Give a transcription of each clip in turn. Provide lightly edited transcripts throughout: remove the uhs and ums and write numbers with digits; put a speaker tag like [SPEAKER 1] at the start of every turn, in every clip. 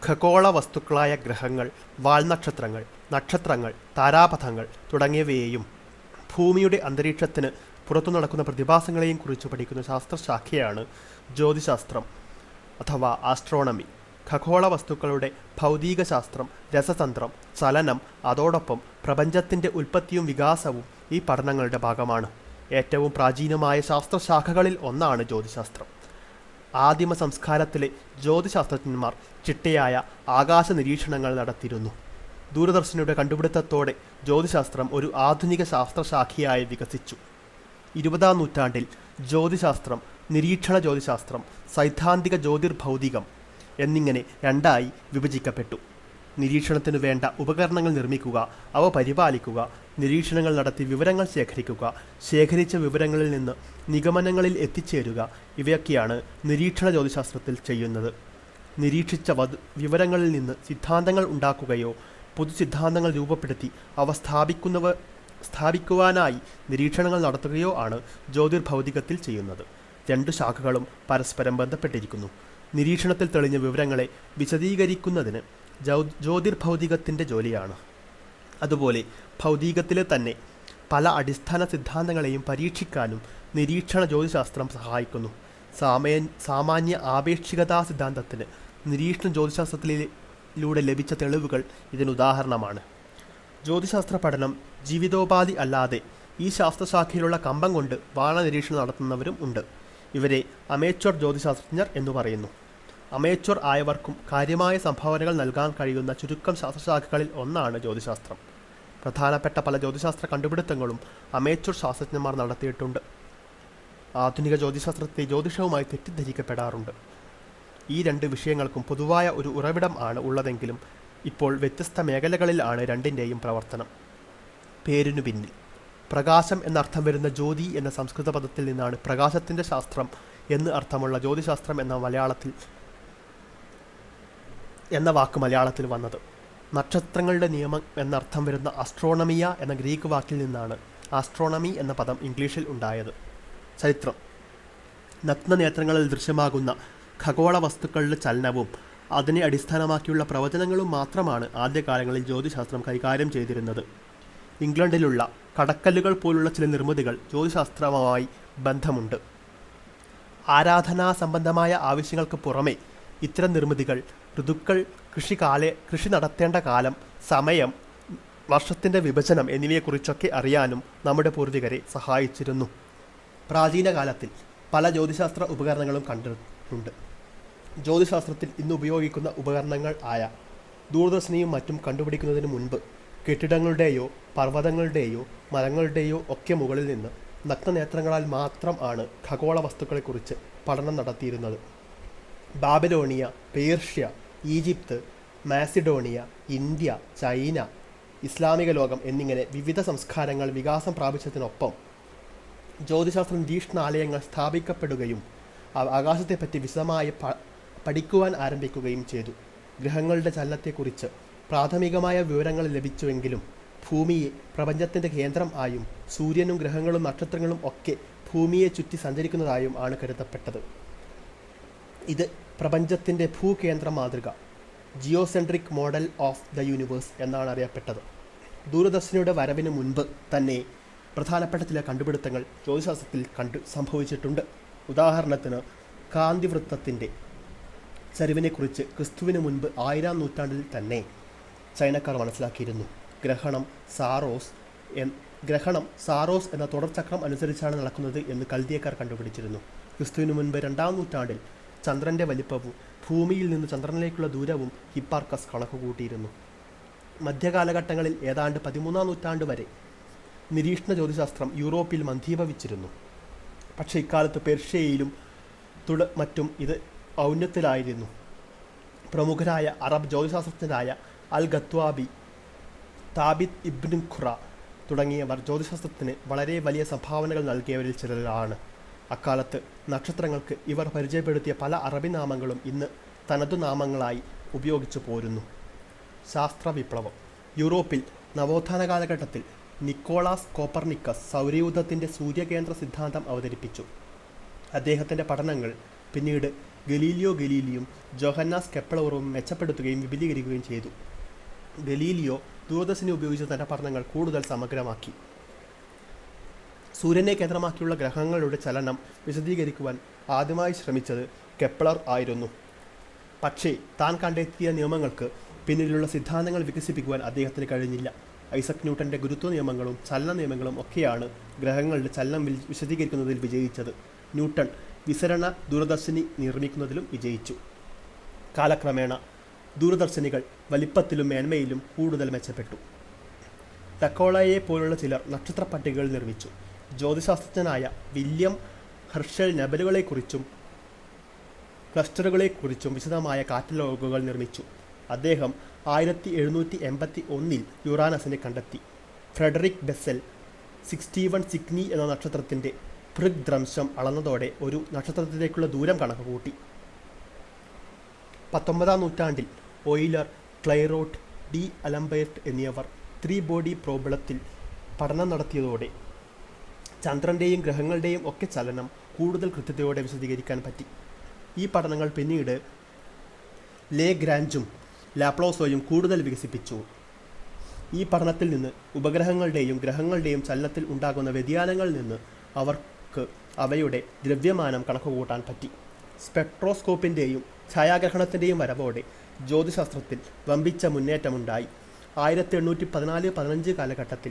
[SPEAKER 1] ഖഗോള വസ്തുക്കളായ ഗ്രഹങ്ങൾ, വാൽനക്ഷത്രങ്ങൾ, നക്ഷത്രങ്ങൾ, താരാപഥങ്ങൾ തുടങ്ങിയവയെയും ഭൂമിയുടെ അന്തരീക്ഷത്തിന് പുറത്തു നടക്കുന്ന പ്രതിഭാസങ്ങളെയും കുറിച്ച് പഠിക്കുന്ന ശാസ്ത്രശാഖയാണ് ജ്യോതിശാസ്ത്രം അഥവാ ആസ്ട്രോണമി. ഖഗോള വസ്തുക്കളുടെ ഭൗതികശാസ്ത്രം, രസതന്ത്രം, ചലനം, അതോടൊപ്പം പ്രപഞ്ചത്തിൻ്റെ ഉൽപ്പത്തിയും വികാസവും ഈ പഠനങ്ങളുടെ ഭാഗമാണ്. ഏറ്റവും പ്രാചീനമായ ശാസ്ത്രശാഖകളിൽ ഒന്നാണ് ജ്യോതിശാസ്ത്രം. ആദിമ സംസ്കാരത്തിലെ ജ്യോതിശാസ്ത്രജ്ഞന്മാർ ചിട്ടയായ ആകാശ നിരീക്ഷണങ്ങൾ നടത്തിയിരുന്നു. ദൂരദർശിനിയുടെ കണ്ടുപിടുത്തത്തോടെ ജ്യോതിശാസ്ത്രം ഒരു ആധുനിക ശാസ്ത്രശാഖയായി വികസിച്ചു. 20-ാം നൂറ്റാണ്ടിൽ ജ്യോതിശാസ്ത്രം, നിരീക്ഷണ ജ്യോതിശാസ്ത്രം, സൈദ്ധാന്തിക ജ്യോതിർഭൗതികം എന്നിങ്ങനെ രണ്ടായി വിഭജിക്കപ്പെട്ടു. നിരീക്ഷണത്തിനു വേണ്ട ഉപകരണങ്ങൾ നിർമ്മിക്കുക, അവ പരിപാലിക്കുക, നിരീക്ഷണങ്ങൾ നടത്തി വിവരങ്ങൾ ശേഖരിക്കുക, ശേഖരിച്ച വിവരങ്ങളിൽ നിന്ന് നിഗമനങ്ങളിൽ എത്തിച്ചേരുക, ഇവയൊക്കെയാണ് നിരീക്ഷണ ജ്യോതിശാസ്ത്രത്തിൽ ചെയ്യുന്നത്. നിരീക്ഷിച്ച വിവരങ്ങളിൽ നിന്ന് സിദ്ധാന്തങ്ങൾ ഉണ്ടാക്കുകയോ പൊതുസിദ്ധാന്തങ്ങൾ രൂപപ്പെടുത്തി അവ സ്ഥാപിക്കുവാനായി നിരീക്ഷണങ്ങൾ നടത്തുകയോ ആണ് ജ്യോതിർഭൗതികത്തിൽ ചെയ്യുന്നത്. രണ്ടു ശാഖകളും പരസ്പരം ബന്ധപ്പെട്ടിരിക്കുന്നു. നിരീക്ഷണത്തിൽ തെളിഞ്ഞ വിവരങ്ങളെ വിശദീകരിക്കുന്നതിന് ജ്യോതിർഭൗതികത്തിൻ്റെ ജോലിയാണ്. അതുപോലെ ഭൗതികത്തിലെ തന്നെ പല അടിസ്ഥാന സിദ്ധാന്തങ്ങളെയും പരീക്ഷിക്കാനും നിരീക്ഷണ ജ്യോതിശാസ്ത്രം സഹായിക്കുന്നു. സാമാന്യ ആപേക്ഷികതാ സിദ്ധാന്തത്തിന് നിരീക്ഷണ ജ്യോതിശാസ്ത്രത്തിലൂടെ ലഭിച്ച തെളിവുകൾ ഇതിനുദാഹരണമാണ്. ജ്യോതിശാസ്ത്ര പഠനം ജീവിതോപാധി അല്ലാതെ ഈ ശാസ്ത്രശാഖയിലുള്ള കമ്പം കൊണ്ട് വാനനിരീക്ഷണം നടത്തുന്നവരും ഉണ്ട്. ഇവരെ അമേച്വർ ജ്യോതിശാസ്ത്രജ്ഞർ എന്നു പറയുന്നു. അമേച്വർ ആയവർക്കും കാര്യമായ സംഭാവനകൾ നൽകാൻ കഴിയുന്ന ചുരുക്കം ശാസ്ത്രശാഖകളിൽ ഒന്നാണ് ജ്യോതിശാസ്ത്രം. പ്രധാനപ്പെട്ട പല ജ്യോതിശാസ്ത്ര കണ്ടുപിടുത്തങ്ങളും അമേച്വർ ശാസ്ത്രജ്ഞന്മാർ നടത്തിയിട്ടുണ്ട്. ആധുനിക ജ്യോതിശാസ്ത്രത്തെ ജ്യോതിഷവുമായി തെറ്റിദ്ധരിക്കപ്പെടാറുണ്ട്. ഈ രണ്ട് വിഷയങ്ങൾക്കും പൊതുവായ ഒരു ഉറവിടം ആണ് ഉള്ളതെങ്കിലും ഇപ്പോൾ വ്യത്യസ്ത മേഖലകളിലാണ് രണ്ടിൻ്റെയും പ്രവർത്തനം. പേരിനു പിന്നിൽ പ്രകാശം എന്നർത്ഥം വരുന്ന ജ്യോതി എന്ന സംസ്കൃത പദത്തിൽ നിന്നാണ് പ്രകാശത്തിൻ്റെ ശാസ്ത്രം എന്ന് അർത്ഥമുള്ള ജ്യോതിശാസ്ത്രം എന്ന വാക്ക് മലയാളത്തിൽ വന്നത്. നക്ഷത്രങ്ങളുടെ നിയമം എന്നർത്ഥം വരുന്ന ആസ്ട്രോണമിയ എന്ന ഗ്രീക്ക് വാക്കിൽ നിന്നാണ് ആസ്ട്രോണമി എന്ന പദം ഇംഗ്ലീഷിൽ ഉണ്ടായത്. ചരിത്രം. നഗ്നനേത്രങ്ങളിൽ ദൃശ്യമാകുന്ന ഖഗോള വസ്തുക്കളുടെ ചലനവും അതിനെ അടിസ്ഥാനമാക്കിയുള്ള പ്രവചനങ്ങളും മാത്രമാണ് ആദ്യകാലങ്ങളിൽ ജ്യോതിശാസ്ത്രം കൈകാര്യം ചെയ്തിരുന്നത്. ഇംഗ്ലണ്ടിലുള്ള കടക്കല്ലുകൾ പോലുള്ള ചില നിർമ്മിതികൾ ജ്യോതിശാസ്ത്രവുമായി ബന്ധമുണ്ട്. ആരാധനാ സംബന്ധമായ ആവശ്യങ്ങൾക്ക് പുറമെ ഇത്തരം നിർമ്മിതികൾ ഋതുക്കൾ, കൃഷി നടത്തേണ്ട കാലം, സമയം, വർഷത്തിൻ്റെ വിഭജനം എന്നിവയെക്കുറിച്ചൊക്കെ അറിയാനും നമ്മുടെ പൂർവികരെ സഹായിച്ചിരുന്നു. പ്രാചീന കാലത്തിൽ പല ജ്യോതിശാസ്ത്ര ഉപകരണങ്ങളും കണ്ടിട്ടുണ്ട്. ജ്യോതിശാസ്ത്രത്തിൽ ഇന്ന് ഉപയോഗിക്കുന്ന ഉപകരണങ്ങൾ ആയ ദൂരദർശിനിയും മറ്റും കണ്ടുപിടിക്കുന്നതിന് മുൻപ് കെട്ടിടങ്ങളുടെയോ പർവ്വതങ്ങളുടെയോ മരങ്ങളുടെയോ ഒക്കെ മുകളിൽ നിന്ന് നഗ്നനേത്രങ്ങളാൽ മാത്രം ആണ് ഖഗോള വസ്തുക്കളെക്കുറിച്ച് പഠനം നടത്തിയിരുന്നത്. Babylonia, Persia, Egypt, Macedonia, India, China, ഇസ്ലാമിക ലോകം എന്നിങ്ങനെ വിവിധ സംസ്കാരങ്ങൾ വികാസം പ്രാപിച്ചതിനൊപ്പം ജ്യോതിശാസ്ത്ര നിരീക്ഷണാലയങ്ങൾ സ്ഥാപിക്കപ്പെടുകയും ആകാശത്തെപ്പറ്റി വിശദമായി പഠിക്കുവാൻ ആരംഭിക്കുകയും ചെയ്തു. ഗ്രഹങ്ങളുടെ ചലനത്തെക്കുറിച്ച് പ്രാഥമികമായ വിവരങ്ങൾ ലഭിച്ചുവെങ്കിലും ഭൂമിയെ പ്രപഞ്ചത്തിൻ്റെ കേന്ദ്രം ആയും സൂര്യനും ഗ്രഹങ്ങളും നക്ഷത്രങ്ങളും ഒക്കെ ഭൂമിയെ ചുറ്റി സഞ്ചരിക്കുന്നതായും ആണ് കരുതപ്പെട്ടത്. ഇത് പ്രപഞ്ചത്തിൻ്റെ ഭൂകേന്ദ്ര മാതൃക, geocentric model of the universe എന്നാണ് അറിയപ്പെട്ടത്. ദൂരദർശിനിയുടെ വരവിന് മുൻപ് തന്നെ പ്രധാനപ്പെട്ട ചില കണ്ടുപിടുത്തങ്ങൾ ജ്യോതിശാസ്ത്രത്തിൽ സംഭവിച്ചിട്ടുണ്ട്. ഉദാഹരണത്തിന് കാന്തിവൃത്തത്തിൻ്റെ ചരിവിനെക്കുറിച്ച് ക്രിസ്തുവിന് മുൻപ് 1000-ാം നൂറ്റാണ്ടിൽ തന്നെ ചൈനക്കാർ മനസ്സിലാക്കിയിരുന്നു. ഗ്രഹണം സാറോസ് എന്ന തുടർചക്രം അനുസരിച്ചാണ് നടക്കുന്നത് എന്ന് കൽദിയക്കാർ കണ്ടുപിടിച്ചിരുന്നു. ക്രിസ്തുവിന് മുൻപ് 2-ാം നൂറ്റാണ്ടിൽ ചന്ദ്രൻ്റെ വലിപ്പവും ഭൂമിയിൽ നിന്ന് ചന്ദ്രനിലേക്കുള്ള ദൂരവും ഹിപ്പാർക്കസ് കണക്കുകൂട്ടിയിരുന്നു. മധ്യകാലഘട്ടങ്ങളിൽ ഏതാണ്ട് 13-ാം നൂറ്റാണ്ട് വരെ നിരീക്ഷണ ജ്യോതിശാസ്ത്രം യൂറോപ്പിൽ മന്ദീഭവിച്ചിരുന്നു. പക്ഷേ ഇക്കാലത്ത് പേർഷ്യയിലും മറ്റും ഇത് ഔന്നത്യത്തിലായിരുന്നു. പ്രമുഖരായ അറബ് ജ്യോതിശാസ്ത്രജ്ഞരായ അൽ ഗത്വാബി, താബിത് ഇബ്ൻ ഖുറ തുടങ്ങിയവർ ജ്യോതിശാസ്ത്രത്തിന് വളരെ വലിയ സംഭാവനകൾ നൽകിയവരിൽ ചിലരാണ്. അക്കാലത്ത് നക്ഷത്രങ്ങൾക്ക് ഇവർ പരിചയപ്പെടുത്തിയ പല അറബി നാമങ്ങളും ഇന്ന് തനതു നാമങ്ങളായി ഉപയോഗിച്ചു പോരുന്നു. ശാസ്ത്ര വിപ്ലവം. യൂറോപ്പിൽ നവോത്ഥാന കാലഘട്ടത്തിൽ നിക്കോളാസ് കോപ്പർനിക്കസ് സൗരയൂഥത്തിൻ്റെ സൂര്യകേന്ദ്ര സിദ്ധാന്തം അവതരിപ്പിച്ചു. അദ്ദേഹത്തിൻ്റെ പഠനങ്ങൾ പിന്നീട് ഗലീലിയോ ഗലീലിയും ജോഹന്നാസ് കെപ്ലറും മെച്ചപ്പെടുത്തുകയും വിപുലീകരിക്കുകയും ചെയ്തു. ഗലീലിയോ ദൂരദർശിനി ഉപയോഗിച്ച് തൻ്റെ പഠനങ്ങൾ കൂടുതൽ സമഗ്രമാക്കി. സൂര്യനെ കേന്ദ്രമാക്കിയുള്ള ഗ്രഹങ്ങളുടെ ചലനം വിശദീകരിക്കുവാൻ ആദ്യമായി ശ്രമിച്ചത് കെപ്ലർ ആയിരുന്നു. പക്ഷേ താൻ കണ്ടെത്തിയ നിയമങ്ങൾക്ക് പിന്നിലുള്ള സിദ്ധാന്തങ്ങൾ വികസിപ്പിക്കുവാൻ അദ്ദേഹത്തിന് കഴിഞ്ഞില്ല. ഐസക് ന്യൂട്ടൻ്റെ ഗുരുത്വ നിയമങ്ങളും ചലന നിയമങ്ങളും ഒക്കെയാണ് ഗ്രഹങ്ങളുടെ ചലനം വിശദീകരിക്കുന്നതിൽ വിജയിച്ചത്. ന്യൂട്ടൺ വിസരണ ദൂരദർശിനി നിർമ്മിക്കുന്നതിലും വിജയിച്ചു. കാലക്രമേണ ദൂരദർശിനികൾ വലിപ്പത്തിലും മേന്മയിലും കൂടുതൽ മെച്ചപ്പെട്ടു. ടക്കോളയെ പോലുള്ള ചിലർ നക്ഷത്ര പട്ടികകൾ നിർമ്മിച്ചു. ജ്യോതിശാസ്ത്രജ്ഞനായ വില്യം ഹെർഷൽ നെബലുകളെക്കുറിച്ചും ക്ലസ്റ്ററുകളെക്കുറിച്ചും വിശദമായ കാറ്റലോഗുകൾ നിർമ്മിച്ചു. അദ്ദേഹം 1781 യുറാനസിനെ കണ്ടെത്തി. ഫ്രെഡറിക് ബെസ്സൽ 61 സിഗ്നി എന്ന നക്ഷത്രത്തിൻ്റെ ഭൃഗ്ഭ്രംശം അളന്നതോടെ ഒരു നക്ഷത്രത്തിലേക്കുള്ള ദൂരം കണക്കുകൂട്ടി. 19-ാം നൂറ്റാണ്ടിൽ ഓയിലർ, ക്ലൈറോട്ട്, ഡി അലംബെർട്ട് എന്നിവർ 3 ബോഡി പ്രോബ്ലത്തിൽ പഠനം നടത്തിയതോടെ ചന്ദ്രൻ്റെയും ഗ്രഹങ്ങളുടെയും ഒക്കെ ചലനം കൂടുതൽ കൃത്യതയോടെ വിശദീകരിക്കാൻ പറ്റി. ഈ പഠനങ്ങൾ പിന്നീട് ലേഗ്രാഞ്ചും ലാപ്ലോസോയും കൂടുതൽ വികസിപ്പിച്ചു. ഈ പഠനത്തിൽ നിന്ന് ഉപഗ്രഹങ്ങളുടെയും ഗ്രഹങ്ങളുടെയും ചലനത്തിൽ ഉണ്ടാകുന്ന വ്യതിയാനങ്ങളിൽ നിന്ന് അവർക്ക് അവയുടെ ദ്രവ്യമാനം കണക്കുകൂട്ടാൻ പറ്റി. സ്പെക്ട്രോസ്കോപ്പിൻ്റെയും ഛായാഗ്രഹണത്തിൻ്റെയും വരവോടെ ജ്യോതിശാസ്ത്രത്തിൽ വമ്പിച്ച മുന്നേറ്റമുണ്ടായി. 1814-15 കാലഘട്ടത്തിൽ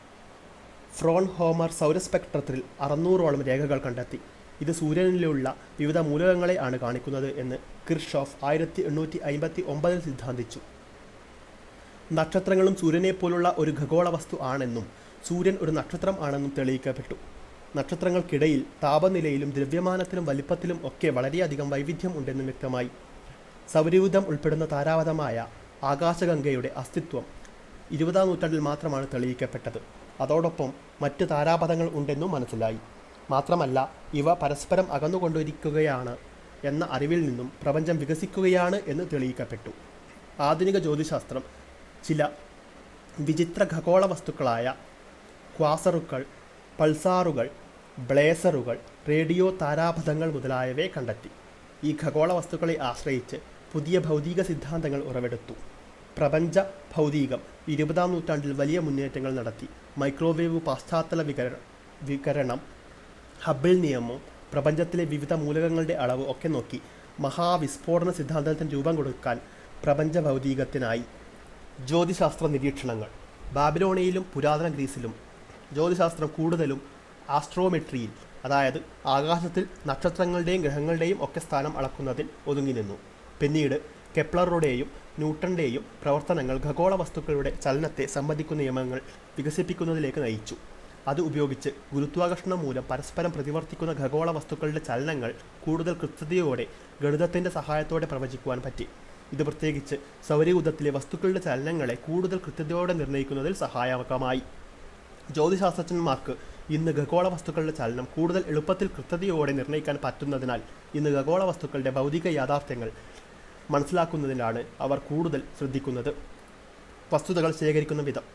[SPEAKER 1] ഫ്രോൺഹോമർ സൗരസ്പെക്ട്രത്തിൽ 600ഓളം രേഖകൾ കണ്ടെത്തി. ഇത് സൂര്യനിലുള്ള വിവിധ മൂലകങ്ങളെ ആണ് കാണിക്കുന്നത് എന്ന് കിർഷോഫ് 1859 സിദ്ധാന്തിച്ചു. നക്ഷത്രങ്ങളും സൂര്യനെപ്പോലുള്ള ഒരു ഖഗോള വസ്തു ആണെന്നും സൂര്യൻ ഒരു നക്ഷത്രം ആണെന്നും തെളിയിക്കപ്പെട്ടു. നക്ഷത്രങ്ങൾക്കിടയിൽ താപനിലയിലും ദ്രവ്യമാനത്തിലും വലിപ്പത്തിലും ഒക്കെ വളരെയധികം വൈവിധ്യം ഉണ്ടെന്നും വ്യക്തമായി. സൗരയൂഥം ഉൾപ്പെടുന്ന താരാപഥമായ ആകാശഗംഗയുടെ അസ്തിത്വം 20-ാം നൂറ്റാണ്ടിൽ മാത്രമാണ് തെളിയിക്കപ്പെട്ടത്. അതോടൊപ്പം മറ്റ് താരാപഥങ്ങൾ ഉണ്ടെന്നും മനസ്സിലായി. മാത്രമല്ല ഇവ പരസ്പരം അകന്നുകൊണ്ടിരിക്കുകയാണ് എന്ന അറിവിൽ നിന്നും പ്രപഞ്ചം വികസിക്കുകയാണ് എന്ന് തെളിയിക്കപ്പെട്ടു. ആധുനിക ജ്യോതിശാസ്ത്രം ചില വിചിത്ര ഖഗോള വസ്തുക്കളായ ക്വാസറുകൾ, പൾസാറുകൾ, ബ്ലേസറുകൾ, റേഡിയോ താരാപഥങ്ങൾ മുതലായവയെ കണ്ടെത്തി. ഈ ഖഗോള വസ്തുക്കളെ ആശ്രയിച്ച് പുതിയ ഭൗതിക സിദ്ധാന്തങ്ങൾ ഉറവെടുത്തു. പ്രപഞ്ച ഭൗതികം 20-ാം നൂറ്റാണ്ടിൽ വലിയ മുന്നേറ്റങ്ങൾ നടത്തി. മൈക്രോവേവ് പശ്ചാത്തല വികരണം, ഹബിൾ നിയമം, പ്രപഞ്ചത്തിലെ വിവിധ മൂലകങ്ങളുടെ അളവ് ഒക്കെ നോക്കി മഹാവിസ്ഫോടന സിദ്ധാന്തത്തിന് രൂപം കൊടുക്കാൻ പ്രപഞ്ച ഭൗതികത്തിനായി. ജ്യോതിശാസ്ത്ര നിരീക്ഷണങ്ങൾ. ബാബിലോണിയയിലും പുരാതന ഗ്രീസിലും ജ്യോതിശാസ്ത്രം കൂടുതലും ആസ്ട്രോമെട്രിയിൽ, അതായത് ആകാശത്തിൽ നക്ഷത്രങ്ങളുടെയും ഗ്രഹങ്ങളുടെയും ഒക്കെ സ്ഥാനം അളക്കുന്നതിൽ ഒതുങ്ങി നിന്നു. പിന്നീട് കെപ്ലറുടെയും ന്യൂട്ടൻ്റെയും പ്രവർത്തനങ്ങൾ ഖഗോള വസ്തുക്കളുടെ ചലനത്തെ സംബന്ധിക്കുന്ന നിയമങ്ങൾ വികസിപ്പിക്കുന്നതിലേക്ക് നയിച്ചു. അത് ഉപയോഗിച്ച് ഗുരുത്വാകർഷണം മൂലം പരസ്പരം പ്രതിവർത്തിക്കുന്ന ഖഗോള വസ്തുക്കളുടെ ചലനങ്ങൾ കൂടുതൽ കൃത്യതയോടെ ഗണിതത്തിൻ്റെ സഹായത്തോടെ പ്രവചിക്കുവാൻ പറ്റി. ഇത് പ്രത്യേകിച്ച് സൗരയൂഥത്തിലെ വസ്തുക്കളുടെ ചലനങ്ങളെ കൂടുതൽ കൃത്യതയോടെ നിർണ്ണയിക്കുന്നതിൽ സഹായകമായി. ജ്യോതിശാസ്ത്രജ്ഞന്മാർക്ക് ഇന്ന് ഖഗോള വസ്തുക്കളുടെ ചലനം കൂടുതൽ എളുപ്പത്തിൽ കൃത്യതയോടെ നിർണ്ണയിക്കാൻ പറ്റുന്നതിനാൽ ഇന്ന് ഖഗോള വസ്തുക്കളുടെ ഭൗതിക യാഥാർത്ഥ്യങ്ങൾ മനസ്സിലാക്കുന്നതിനാണ് അവർ കൂടുതൽ ശ്രദ്ധിക്കുന്നത്. വസ്തുതകൾ ശേഖരിക്കുന്ന വിധം.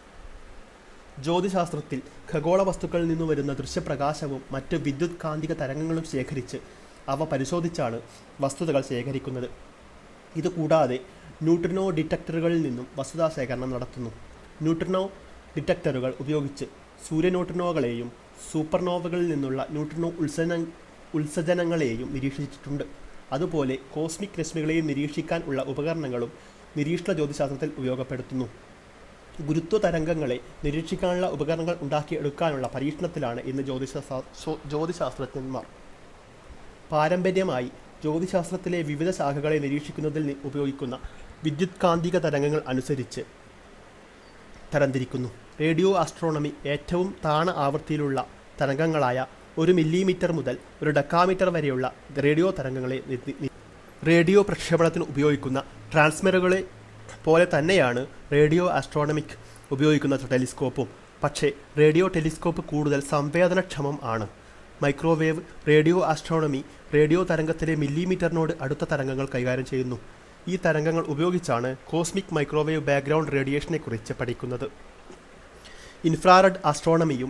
[SPEAKER 1] ജ്യോതിശാസ്ത്രത്തിൽ ഖഗോള വസ്തുക്കളിൽ നിന്നു വരുന്ന ദൃശ്യപ്രകാശവും മറ്റ് വിദ്യുത് കാന്തിക തരംഗങ്ങളും ശേഖരിച്ച് അവ പരിശോധിച്ചാണ് വസ്തുതകൾ ശേഖരിക്കുന്നത്. ഇതുകൂടാതെ ന്യൂട്രിനോ ഡിറ്റക്ടറുകളിൽ നിന്നും വസ്തുതാ ശേഖരണം നടത്തുന്നു. ന്യൂട്രിനോ ഡിറ്റക്ടറുകൾ ഉപയോഗിച്ച് സൂര്യന്യൂട്രിനോകളെയും സൂപ്പർനോവകളിൽ നിന്നുള്ള ന്യൂട്രിനോ ഉത്സർജനങ്ങളെയും നിരീക്ഷിച്ചിട്ടുണ്ട്. അതുപോലെ കോസ്മിക് രശ്മികളെയും നിരീക്ഷിക്കാൻ ഉള്ള ഉപകരണങ്ങളും നിരീക്ഷണ ജ്യോതിശാസ്ത്രത്തിൽ ഉപയോഗപ്പെടുത്തുന്നു. ഗുരുത്വ തരംഗങ്ങളെ നിരീക്ഷിക്കാനുള്ള ഉപകരണങ്ങൾ ഉണ്ടാക്കിയെടുക്കാനുള്ള പരീക്ഷണത്തിലാണ് ഇന്ന് ജ്യോതിശാസ്ത്രജ്ഞന്മാർ. പാരമ്പര്യമായി ജ്യോതിശാസ്ത്രത്തിലെ വിവിധ ശാഖകളെ നിരീക്ഷിക്കുന്നതിൽ ഉപയോഗിക്കുന്ന വിദ്യുത് കാന്തിക തരംഗങ്ങൾ അനുസരിച്ച് തരംതിരിക്കുന്നു. റേഡിയോ ആസ്ട്രോണമി ഏറ്റവും താണ ആവൃത്തിയിലുള്ള തരംഗങ്ങളായ 1 മില്ലിമീറ്റർ മുതൽ 1 ഡെക്കാമീറ്റർ വരെയുള്ള റേഡിയോ തരംഗങ്ങളെ റേഡിയോ പ്രക്ഷേപണത്തിന് ഉപയോഗിക്കുന്ന ട്രാൻസ്മിറ്ററുകളെ പോലെ തന്നെയാണ് റേഡിയോ ആസ്ട്രോണമിക് ഉപയോഗിക്കുന്ന ടെലിസ്കോപ്പും. പക്ഷേ റേഡിയോ ടെലിസ്കോപ്പ് കൂടുതൽ സംവേദനക്ഷമം ആണ്. മൈക്രോവേവ് റേഡിയോ ആസ്ട്രോണമി റേഡിയോ തരംഗത്തിലെ മില്ലിമീറ്ററിനോട് അടുത്ത തരംഗങ്ങൾ കൈകാര്യം ചെയ്യുന്നു. ഈ തരംഗങ്ങൾ ഉപയോഗിച്ചാണ് കോസ്മിക് മൈക്രോവേവ് ബാക്ക്ഗ്രൗണ്ട് റേഡിയേഷനെക്കുറിച്ച് പഠിക്കുന്നത്. ഇൻഫ്രാറെഡ് ആസ്ട്രോണമിയും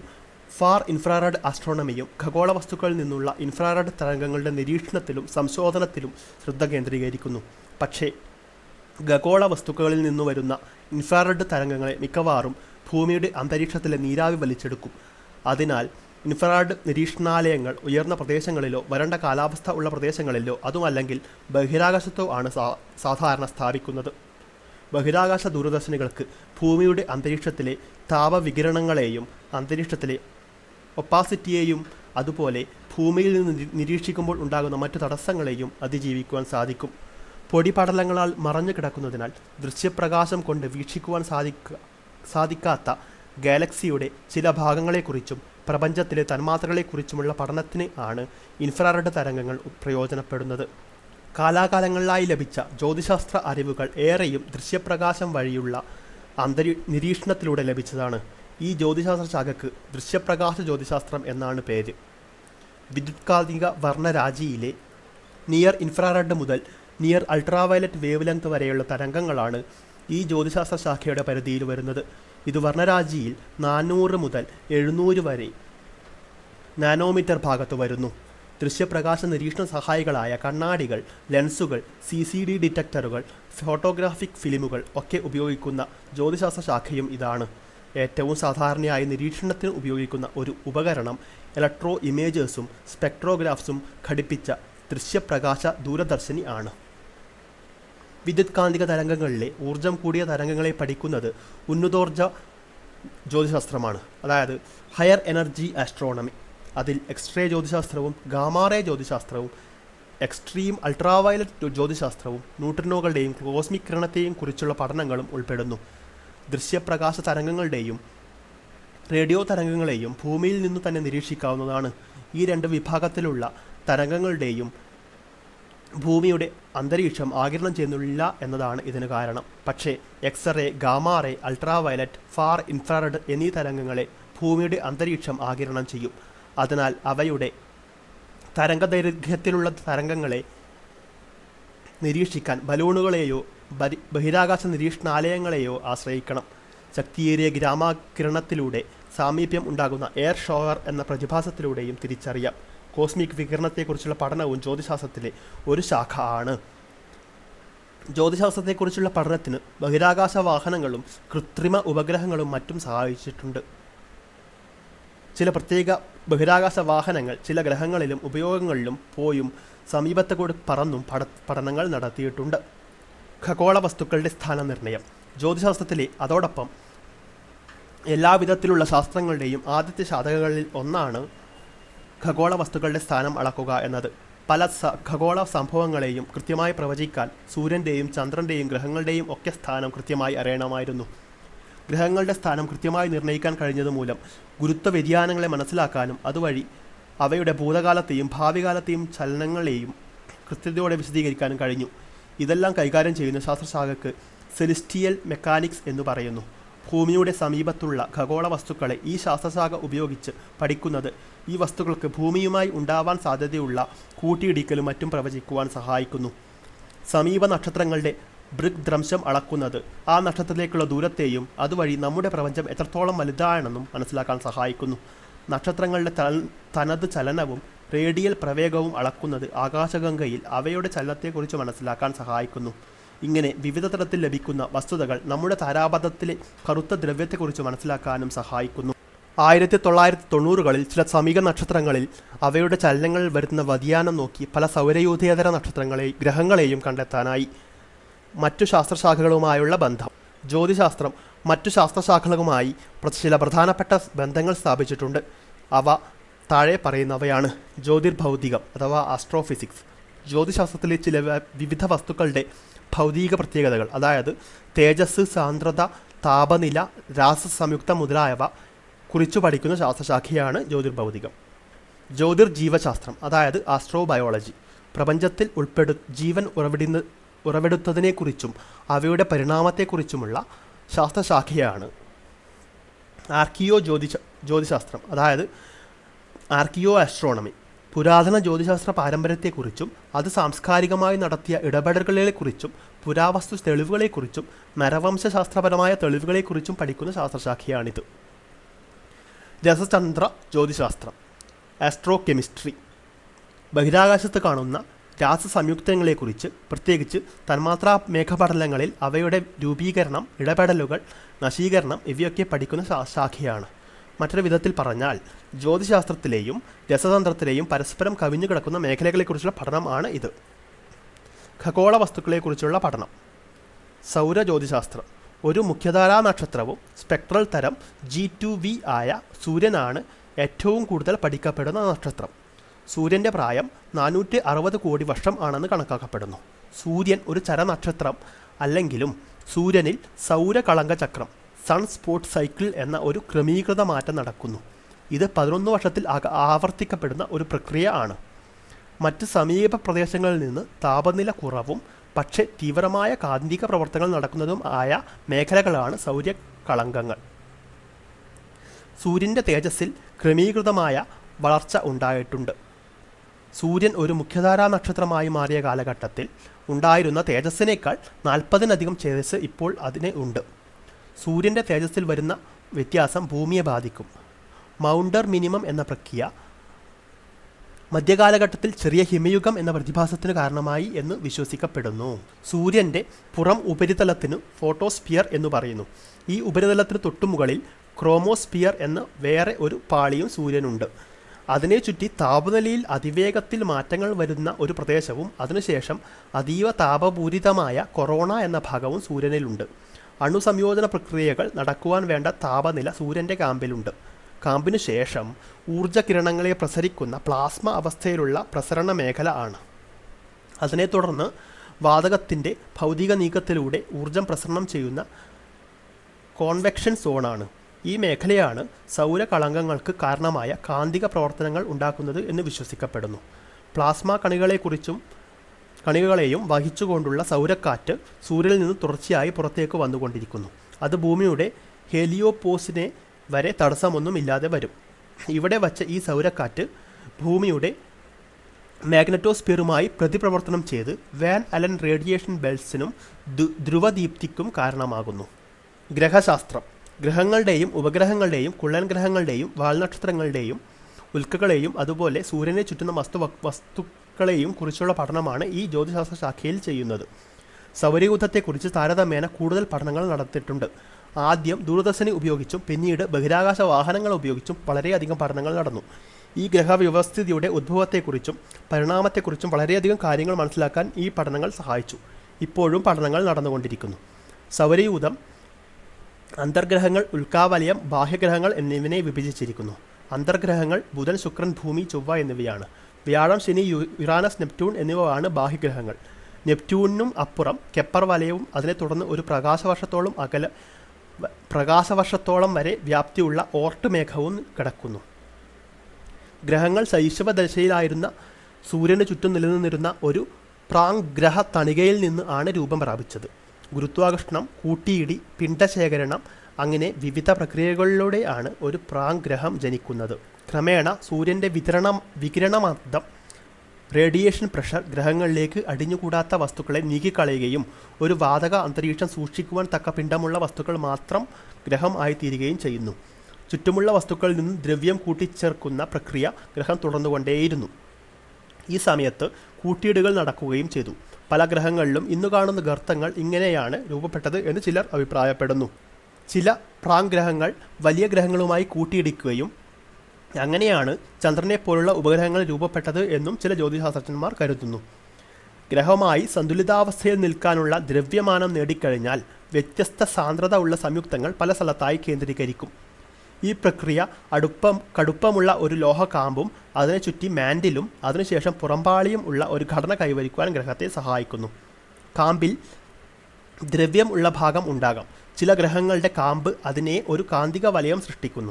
[SPEAKER 1] ഫാർ ഇൻഫ്രാറെഡ് ആസ്ട്രോണമിയും ഖഗോള വസ്തുക്കളിൽ നിന്നുള്ള ഇൻഫ്രാറെഡ് തരംഗങ്ങളുടെ നിരീക്ഷണത്തിലും സംശോധനത്തിലും ശ്രദ്ധ കേന്ദ്രീകരിക്കുന്നു. പക്ഷേ ഖഗോള വസ്തുക്കളിൽ നിന്നു വരുന്ന ഇൻഫ്രാറെഡ് തരംഗങ്ങളെ മിക്കവാറും ഭൂമിയുടെ അന്തരീക്ഷത്തിലെ നീരാവി വലിച്ചെടുക്കും. അതിനാൽ ഇൻഫ്രാറെഡ് നിരീക്ഷണാലയങ്ങൾ ഉയർന്ന പ്രദേശങ്ങളിലോ വരണ്ട കാലാവസ്ഥ ഉള്ള പ്രദേശങ്ങളിലോ അതുമല്ലെങ്കിൽ ബഹിരാകാശത്തോ ആണ് സാധാരണ സ്ഥാപിക്കുന്നത്. ബഹിരാകാശ ദൂരദർശിനികൾക്ക് ഭൂമിയുടെ അന്തരീക്ഷത്തിലെ താപവികിരണങ്ങളെയും അന്തരീക്ഷത്തിലെ ഒപ്പാസിറ്റിയെയും അതുപോലെ ഭൂമിയിൽ നിന്ന് നിരീക്ഷിക്കുമ്പോൾ ഉണ്ടാകുന്ന മറ്റു തടസ്സങ്ങളെയും അതിജീവിക്കുവാൻ സാധിക്കും. പൊടിപടലങ്ങളാൽ മറഞ്ഞു കിടക്കുന്നതിനാൽ ദൃശ്യപ്രകാശം കൊണ്ട് വീക്ഷിക്കുവാൻ സാധിക്കാത്ത ഗാലക്സിയുടെ ചില ഭാഗങ്ങളെക്കുറിച്ചും പ്രപഞ്ചത്തിലെ തന്മാത്രകളെക്കുറിച്ചുമുള്ള പഠനത്തിന് ആണ് ഇൻഫ്രാറെഡ് തരംഗങ്ങൾ പ്രയോജനപ്പെടുന്നത്. കാലാകാലങ്ങളിലായി ലഭിച്ച ജ്യോതിശാസ്ത്ര അറിവുകൾ ഏറെയും ദൃശ്യപ്രകാശം വഴിയുള്ള നിരീക്ഷണത്തിലൂടെ ലഭിച്ചതാണ്. ഈ ജ്യോതിശാസ്ത്ര ശാഖയ്ക്ക് ദൃശ്യപ്രകാശ ജ്യോതിശാസ്ത്രം എന്നാണ് പേര്. വിദ്യുത്കാന്തിക വർണ്ണരാജിയിലെ നിയർ ഇൻഫ്രാറെഡ് മുതൽ നിയർ അൾട്രാവയലറ്റ് വേവ് ലെങ്ത് വരെയുള്ള തരംഗങ്ങളാണ് ഈ ജ്യോതിശാസ്ത്ര ശാഖയുടെ പരിധിയിൽ വരുന്നത്. ഇത് വർണ്ണരാജിയിൽ 400 മുതൽ 700 വരെ നാനോമീറ്റർ ഭാഗത്ത് വരുന്നു. ദൃശ്യപ്രകാശ നിരീക്ഷണ സഹായികളായ കണ്ണാടികൾ, ലെൻസുകൾ, CCD ഡിറ്റക്ടറുകൾ, ഫോട്ടോഗ്രാഫിക് ഫിലിമുകൾ ഒക്കെ ഉപയോഗിക്കുന്ന ജ്യോതിശാസ്ത്ര ശാഖയും ഇതാണ്. ഏറ്റവും സാധാരണയായി നിരീക്ഷണത്തിന് ഉപയോഗിക്കുന്ന ഒരു ഉപകരണം ഇലക്ട്രോ ഇമേജേഴ്സും സ്പെക്ട്രോഗ്രാഫ്സും ഘടിപ്പിച്ച ദൃശ്യപ്രകാശ ദൂരദർശിനി ആണ്. വിദ്യുത്കാന്തിക തരംഗങ്ങളിലെ ഊർജം കൂടിയ തരംഗങ്ങളെ പഠിക്കുന്നത് ഉന്നതോർജ ജ്യോതിശാസ്ത്രമാണ്, അതായത് ഹയർ എനർജി ആസ്ട്രോണമി. അതിൽ എക്സ്റേ ജ്യോതിശാസ്ത്രവും ഗാമാറേ ജ്യോതിശാസ്ത്രവും എക്സ്ട്രീം അൾട്രാവയലറ്റ് ജ്യോതിശാസ്ത്രവും ന്യൂട്രിനോകളുടെയും കോസ്മിക് കിരണത്തെയും കുറിച്ചുള്ള പഠനങ്ങളും ഉൾപ്പെടുന്നു. ദൃശ്യപ്രകാശ തരംഗങ്ങളുടെയും റേഡിയോ തരംഗങ്ങളെയും ഭൂമിയിൽ നിന്നു തന്നെ നിരീക്ഷിക്കാവുന്നതാണ്. ഈ രണ്ട് വിഭാഗത്തിലുള്ള തരംഗങ്ങളുടെയും ഭൂമിയുടെ അന്തരീക്ഷം ആഗിരണം ചെയ്യുന്നില്ല എന്നതാണ് ഇതിന് കാരണം. പക്ഷേ X ray, gamma ray, ultraviolet, far infrared എന്നീ തരംഗങ്ങളെ ഭൂമിയുടെ അന്തരീക്ഷം ആഗിരണം ചെയ്യും. അതിനാൽ അവയുടെ തരംഗദൈർഘ്യത്തിലുള്ള തരംഗങ്ങളെ നിരീക്ഷിക്കാൻ ബലൂണുകളെയോ ബഹിരാകാശ നിരീക്ഷണാലയങ്ങളെയോ ആശ്രയിക്കണം. ശക്തിയേറിയ ഗ്രാമകിരണത്തിലൂടെ സാമീപ്യം ഉണ്ടാകുന്ന എയർ ഷോവർ എന്ന പ്രതിഭാസത്തിലൂടെയും തിരിച്ചറിയാം. കോസ്മിക് വികിരണത്തെക്കുറിച്ചുള്ള പഠനവും ജ്യോതിശാസ്ത്രത്തിലെ ഒരു ശാഖ ആണ്. ജ്യോതിശാസ്ത്രത്തെക്കുറിച്ചുള്ള പഠനത്തിന് ബഹിരാകാശ വാഹനങ്ങളും കൃത്രിമ ഉപഗ്രഹങ്ങളും മറ്റും സഹായിച്ചിട്ടുണ്ട്. ചില പ്രത്യേക ബഹിരാകാശ വാഹനങ്ങൾ ചില ഗ്രഹങ്ങളിലും ഉപയോഗങ്ങളിലും പോയും സമീപത്ത് കൂടി പറന്നും പഠനങ്ങൾ നടത്തിയിട്ടുണ്ട്. ഖഗോള വസ്തുക്കളുടെ സ്ഥാനനിർണയം ജ്യോതിശാസ്ത്രത്തിലെ അതോടൊപ്പം എല്ലാവിധത്തിലുള്ള ശാസ്ത്രങ്ങളുടെയും ആദ്യത്തെ ശാഖകളിൽ ഒന്നാണ് ഖഗോള വസ്തുക്കളുടെ സ്ഥാനം അളക്കുക എന്നത്. പല ഖഗോള സംഭവങ്ങളെയും കൃത്യമായി പ്രവചിക്കാൻ സൂര്യൻ്റെയും ചന്ദ്രൻ്റെയും ഗ്രഹങ്ങളുടെയും ഒക്കെ സ്ഥാനം കൃത്യമായി അറിയണമായിരുന്നു. ഗ്രഹങ്ങളുടെ സ്ഥാനം കൃത്യമായി നിർണ്ണയിക്കാൻ കഴിഞ്ഞതുമൂലം ഗുരുത്വ വ്യതിയാനങ്ങളെ മനസ്സിലാക്കാനും അതുവഴി അവയുടെ ഭൂതകാലത്തെയും ഭാവികാലത്തെയും ചലനങ്ങളെയും കൃത്യതയോടെ വിശദീകരിക്കാനും കഴിഞ്ഞു. ഇതെല്ലാം കൈകാര്യം ചെയ്യുന്ന ശാസ്ത്രശാഖയ്ക്ക് സെലിസ്റ്റിയൽ മെക്കാനിക്സ് എന്നു പറയുന്നു. ഭൂമിയുടെ സമീപത്തുള്ള ഖഗോള വസ്തുക്കളെ ഈ ശാസ്ത്രശാഖ ഉപയോഗിച്ച് പഠിക്കുന്നത് ഈ വസ്തുക്കൾക്ക് ഭൂമിയുമായി ഉണ്ടാവാൻ സാധ്യതയുള്ള കൂട്ടിയിടിക്കലും മറ്റും പ്രവചിക്കുവാൻ സഹായിക്കുന്നു. സമീപ നക്ഷത്രങ്ങളുടെ ദൃഗ്ഭ്രംശം അളക്കുന്നത് ആ നക്ഷത്രത്തിലേക്കുള്ള ദൂരത്തെയും അതുവഴി നമ്മുടെ പ്രപഞ്ചം എത്രത്തോളം വലുതാണെന്നും മനസ്സിലാക്കാൻ സഹായിക്കുന്നു. നക്ഷത്രങ്ങളുടെ തനത് ചലനവും റേഡിയൽ പ്രവേഗവും അളക്കുന്നത് ആകാശഗംഗയിൽ അവയുടെ ചലനത്തെക്കുറിച്ച് മനസ്സിലാക്കാൻ സഹായിക്കുന്നു. ഇങ്ങനെ വിവിധ തരത്തിൽ ലഭിക്കുന്ന വസ്തുതകൾ നമ്മുടെ താരാപഥത്തിലെ കറുത്ത ദ്രവ്യത്തെക്കുറിച്ച് മനസ്സിലാക്കാനും സഹായിക്കുന്നു. 1990കളിൽ ചില സമീപ നക്ഷത്രങ്ങളിൽ അവയുടെ ചലനങ്ങളിൽ വരുന്ന വ്യതിയാനം നോക്കി പല സൗരയൂഥേതര ഗ്രഹങ്ങളെയും കണ്ടെത്താനായി. മറ്റു ശാസ്ത്രശാഖകളുമായുള്ള ബന്ധം ജ്യോതിശാസ്ത്രം മറ്റു ശാസ്ത്രശാഖകളുമായി ചില പ്രധാനപ്പെട്ട ബന്ധങ്ങൾ സ്ഥാപിച്ചിട്ടുണ്ട്. അവ താഴെ പറയുന്നവയാണ്. ജ്യോതിർഭൗതികം അഥവാ ആസ്ട്രോഫിസിക്സ് ജ്യോതിശാസ്ത്രത്തിലെ ചില വിവിധ വസ്തുക്കളുടെ ഭൗതിക പ്രത്യേകതകൾ, അതായത് തേജസ്, സാന്ദ്രത, താപനില, രാസസംയുക്തം മുതലായവ കുറിച്ചു പഠിക്കുന്ന ശാസ്ത്രശാഖയാണ് ജ്യോതിർഭൗതികം. ജ്യോതിർജീവശാസ്ത്രം അതായത് ആസ്ട്രോബയോളജി പ്രപഞ്ചത്തിൽ ജീവൻ ഉറവെടുത്തതിനെക്കുറിച്ചും അവയുടെ പരിണാമത്തെക്കുറിച്ചുമുള്ള ശാസ്ത്രശാഖയാണ്. ജ്യോതിശാസ്ത്രം അതായത് ആർക്കിയോ ആസ്ട്രോണമി പുരാതന ജ്യോതിശാസ്ത്ര പാരമ്പര്യത്തെക്കുറിച്ചും അത് സാംസ്കാരികമായി നടത്തിയ ഇടപെടലുകളെക്കുറിച്ചും പുരാവസ്തു തെളിവുകളെക്കുറിച്ചും നരവംശാസ്ത്രപരമായ തെളിവുകളെക്കുറിച്ചും പഠിക്കുന്ന ശാസ്ത്രശാഖയാണിത്. രസചന്ദ്ര ജ്യോതിശാസ്ത്രം, ആസ്ട്രോകെമിസ്ട്രി. ബഹിരാകാശത്ത് കാണുന്ന രാസസംയുക്തങ്ങളെക്കുറിച്ച്, പ്രത്യേകിച്ച് തന്മാത്രാ മേഘപടലങ്ങളിൽ അവയുടെ രൂപീകരണം, ഇടപെടലുകൾ, നശീകരണം ഇവയൊക്കെ പഠിക്കുന്ന ശാഖയാണ്. മറ്റൊരു വിധത്തിൽ പറഞ്ഞാൽ ജ്യോതിശാസ്ത്രത്തിലെയും രസതന്ത്രത്തിലെയും പരസ്പരം കവിഞ്ഞു കിടക്കുന്ന മേഖലകളെക്കുറിച്ചുള്ള പഠനമാണ് ഇത്. ഖഗോള വസ്തുക്കളെക്കുറിച്ചുള്ള പഠനം. സൗരജ്യോതിശാസ്ത്രം. ഒരു മുഖ്യധാരാ നക്ഷത്രവും സ്പെക്ട്രൽ തരം G2V ആയ സൂര്യനാണ് ഏറ്റവും കൂടുതൽ പഠിക്കപ്പെടുന്ന നക്ഷത്രം. സൂര്യൻ്റെ പ്രായം 460 കോടി വർഷം ആണെന്ന് കണക്കാക്കപ്പെടുന്നു. സൂര്യൻ ഒരു ചരനക്ഷത്രം അല്ലെങ്കിലും സൂര്യനിൽ സൗരകളങ്ക ചക്രം, സൺ സ്പോട്ട് സൈക്കിൾ എന്ന ഒരു ക്രമീകൃത മാറ്റം നടക്കുന്നു. ഇത് 11 വർഷത്തിൽ ആവർത്തിക്കപ്പെടുന്ന ഒരു പ്രക്രിയ ആണ്. മറ്റ് സമീപ പ്രദേശങ്ങളിൽ നിന്ന് താപനില കുറവും പക്ഷേ തീവ്രമായ കാന്തിക പ്രവർത്തനങ്ങൾ നടക്കുന്നതും ആയ മേഖലകളാണ് സൗരകളങ്കങ്ങൾ. സൂര്യൻ്റെ തേജസ്സിൽ ക്രമീകൃതമായ വളർച്ച ഉണ്ടായിട്ടുണ്ട്. സൂര്യൻ ഒരു മുഖ്യധാരാ നക്ഷത്രമായി മാറിയ കാലഘട്ടത്തിൽ ഉണ്ടായിരുന്ന തേജസ്സിനേക്കാൾ 40-ലധികം തേജസ് ഇപ്പോൾ അതിന് ഉണ്ട്. സൂര്യൻ്റെ തേജസ്സിൽ വരുന്ന വ്യത്യാസം ഭൂമിയെ ബാധിക്കും. മൗണ്ടർ മിനിമം എന്ന പ്രക്രിയ മധ്യകാലഘട്ടത്തിൽ ചെറിയ ഹിമയുഗം എന്ന പ്രതിഭാസത്തിന് കാരണമായി എന്ന് വിശ്വസിക്കപ്പെടുന്നു. സൂര്യൻ്റെ പുറം ഉപരിതലത്തിന് ഫോട്ടോസ്ഫിയർ എന്ന് പറയുന്നു. ഈ ഉപരിതലത്തിന് തൊട്ടുമുകളിൽ ക്രോമോസ്ഫിയർ എന്ന വേറെ ഒരു പാളിയും സൂര്യനുണ്ട്. അതിനെ ചുറ്റി താപനിലയിൽ അതിവേഗത്തിൽ മാറ്റങ്ങൾ വരുന്ന ഒരു പ്രദേശവും അതിനുശേഷം അതീവ താപപൂരിതമായ കൊറോണ എന്ന ഭാഗവും സൂര്യനിലുണ്ട്. അണുസംയോജന പ്രക്രിയകൾ നടക്കുവാൻ വേണ്ട താപനില സൂര്യൻ്റെ കാമ്പിലുണ്ട്. കാമ്പിനു ശേഷം ഊർജ്ജകിരണങ്ങളെ പ്രസരിക്കുന്ന പ്ലാസ്മ അവസ്ഥയിലുള്ള പ്രസരണ മേഖല ആണ്. അതിനെ തുടർന്ന് വാതകത്തിൻ്റെ ഭൗതിക നീക്കത്തിലൂടെ ഊർജം പ്രസരണം ചെയ്യുന്ന കോൺവെക്ഷൻ സോണാണ്. ഈ മേഖലയാണ് സൗരകളങ്കങ്ങൾക്ക് കാരണമായ കാന്തിക പ്രവർത്തനങ്ങൾ ഉണ്ടാക്കുന്നത് എന്ന് വിശ്വസിക്കപ്പെടുന്നു. പ്ലാസ്മ കണികകളെയും വഹിച്ചുകൊണ്ടുള്ള സൗരക്കാറ്റ് സൂര്യനിൽ നിന്ന് തുടർച്ചയായി പുറത്തേക്ക് വന്നുകൊണ്ടിരിക്കുന്നു. അത് ഭൂമിയുടെ ഹെലിയോപോസിനെ വരെ തടസ്സമൊന്നുമില്ലാതെ വരും. ഇവിടെ വച്ച ഈ സൗരക്കാറ്റ് ഭൂമിയുടെ മാഗ്നറ്റോസ്ഫിയറുമായി പ്രതിപ്രവർത്തനം ചെയ്ത് വാൻ അലൻ റേഡിയേഷൻ ബെൽറ്റ്സിനും ധ്രുവദീപ്തിക്കും കാരണമാകുന്നു. ഗ്രഹശാസ്ത്രം. ഗ്രഹങ്ങളുടെയും ഉപഗ്രഹങ്ങളുടെയും കുള്ളൻ ഗ്രഹങ്ങളുടെയും വാൽനക്ഷത്രങ്ങളുടെയും ഉൽക്കകളെയും അതുപോലെ സൂര്യനെ ചുറ്റുന്ന വസ്തുക്കളെയും കുറിച്ചുള്ള പഠനമാണ് ഈ ജ്യോതിശാസ്ത്ര ശാഖയിൽ ചെയ്യുന്നത്. സൗരയൂഥത്തെക്കുറിച്ച് താരതമ്യേന കൂടുതൽ പഠനങ്ങൾ നടത്തിയിട്ടുണ്ട്. ആദ്യം ദൂരദർശിനി ഉപയോഗിച്ചും പിന്നീട് ബഹിരാകാശ വാഹനങ്ങൾ ഉപയോഗിച്ചും വളരെയധികം പഠനങ്ങൾ നടന്നു. ഈ ഗ്രഹവ്യവസ്ഥിതിയുടെ ഉദ്ഭവത്തെക്കുറിച്ചും പരിണാമത്തെക്കുറിച്ചും വളരെയധികം കാര്യങ്ങൾ മനസ്സിലാക്കാൻ ഈ പഠനങ്ങൾ സഹായിച്ചു. ഇപ്പോഴും പഠനങ്ങൾ നടന്നുകൊണ്ടിരിക്കുന്നു. സൗരയൂഥം അന്തർഗ്രഹങ്ങൾ, ഉൽക്കാവലയം, ബാഹ്യഗ്രഹങ്ങൾ എന്നിവനെ വിഭജിച്ചിരിക്കുന്നു. അന്തർഗ്രഹങ്ങൾ ബുധൻ, ശുക്രൻ, ഭൂമി, ചൊവ്വ എന്നിവയാണ്. വ്യാഴം, ശനി, യുറാനസ്, നെപ്റ്റ്യൂൺ എന്നിവയാണ് ബാഹ്യഗ്രഹങ്ങൾ. നെപ്റ്റ്യൂണിനും അപ്പുറം കെപ്പർ വലയവും അതിനെ തുടർന്ന് ഒരു പ്രകാശവർഷത്തോളം വരെ വ്യാപ്തിയുള്ള ഓർട്ട് മേഘവും കിടക്കുന്നു. ഗ്രഹങ്ങൾ ശൈശവ ദശയിലായിരുന്ന സൂര്യന് ചുറ്റും നിലനിന്നിരുന്ന ഒരു പ്രാഗ്ഗ്രഹ തണികയിൽ നിന്ന് ആണ് രൂപം പ്രാപിച്ചത്. ഗുരുത്വാകർഷണം, കൂട്ടിയിടി, പിണ്ഡശേഖരണം അങ്ങനെ വിവിധ പ്രക്രിയകളിലൂടെയാണ് ഒരു പ്രാഗ്ഗ്രഹം ജനിക്കുന്നത്. ക്രമേണ സൂര്യൻ്റെ വികിരണമർദ്ദം, റേഡിയേഷൻ പ്രഷർ ഗ്രഹങ്ങളിലേക്ക് അടിഞ്ഞുകൂടാത്ത വസ്തുക്കളെ നീക്കിക്കളയുകയും ഒരു വാതക അന്തരീക്ഷം സൂക്ഷിക്കുവാൻ തക്ക പിണ്ഡമുള്ള വസ്തുക്കൾ മാത്രം ഗ്രഹം ആയിത്തീരുകയും ചെയ്യുന്നു. ചുറ്റുമുള്ള വസ്തുക്കളിൽ നിന്ന് ദ്രവ്യം കൂട്ടിച്ചേർക്കുന്ന പ്രക്രിയ ഗ്രഹം തുടർന്നുകൊണ്ടേയിരുന്നു. ഈ സമയത്ത് കൂട്ടിയിടുകൾ നടക്കുകയും ചെയ്തു. പല ഗ്രഹങ്ങളിലും ഇന്നു കാണുന്ന ഗർത്തങ്ങൾ ഇങ്ങനെയാണ് രൂപപ്പെട്ടത് എന്ന് ചിലർ അഭിപ്രായപ്പെടുന്നു. ചില പ്രാഗ്ഗ്രഹങ്ങൾ വലിയ ഗ്രഹങ്ങളുമായി കൂട്ടിയിടിക്കുകയും അങ്ങനെയാണ് ചന്ദ്രനെപ്പോലുള്ള ഉപഗ്രഹങ്ങൾ രൂപപ്പെട്ടത് എന്നും ചില ജ്യോതിശാസ്ത്രജ്ഞന്മാർ കരുതുന്നു. ഗ്രഹമായി സന്തുലിതാവസ്ഥയിൽ നിൽക്കാനുള്ള ദ്രവ്യമാനം നേടിക്കഴിഞ്ഞാൽ വ്യത്യസ്ത സാന്ദ്രത ഉള്ള സംയുക്തങ്ങൾ പല സ്ഥലത്തായി കേന്ദ്രീകരിക്കും. ഈ പ്രക്രിയ കടുപ്പമുള്ള ഒരു ലോഹക്കാമ്പും അതിനെ ചുറ്റി മാൻഡിലും അതിനുശേഷം പുറംപാളിയും ഉള്ള ഒരു ഘടന കൈവരിക്കുവാൻ ഗ്രഹത്തെ സഹായിക്കുന്നു. കാമ്പിൽ ദ്രവ്യം ഉള്ള ഭാഗം ഉണ്ടാകാം. ചില ഗ്രഹങ്ങളുടെ കാമ്പ് അതിനെ ഒരു കാന്തിക വലയം സൃഷ്ടിക്കുന്നു.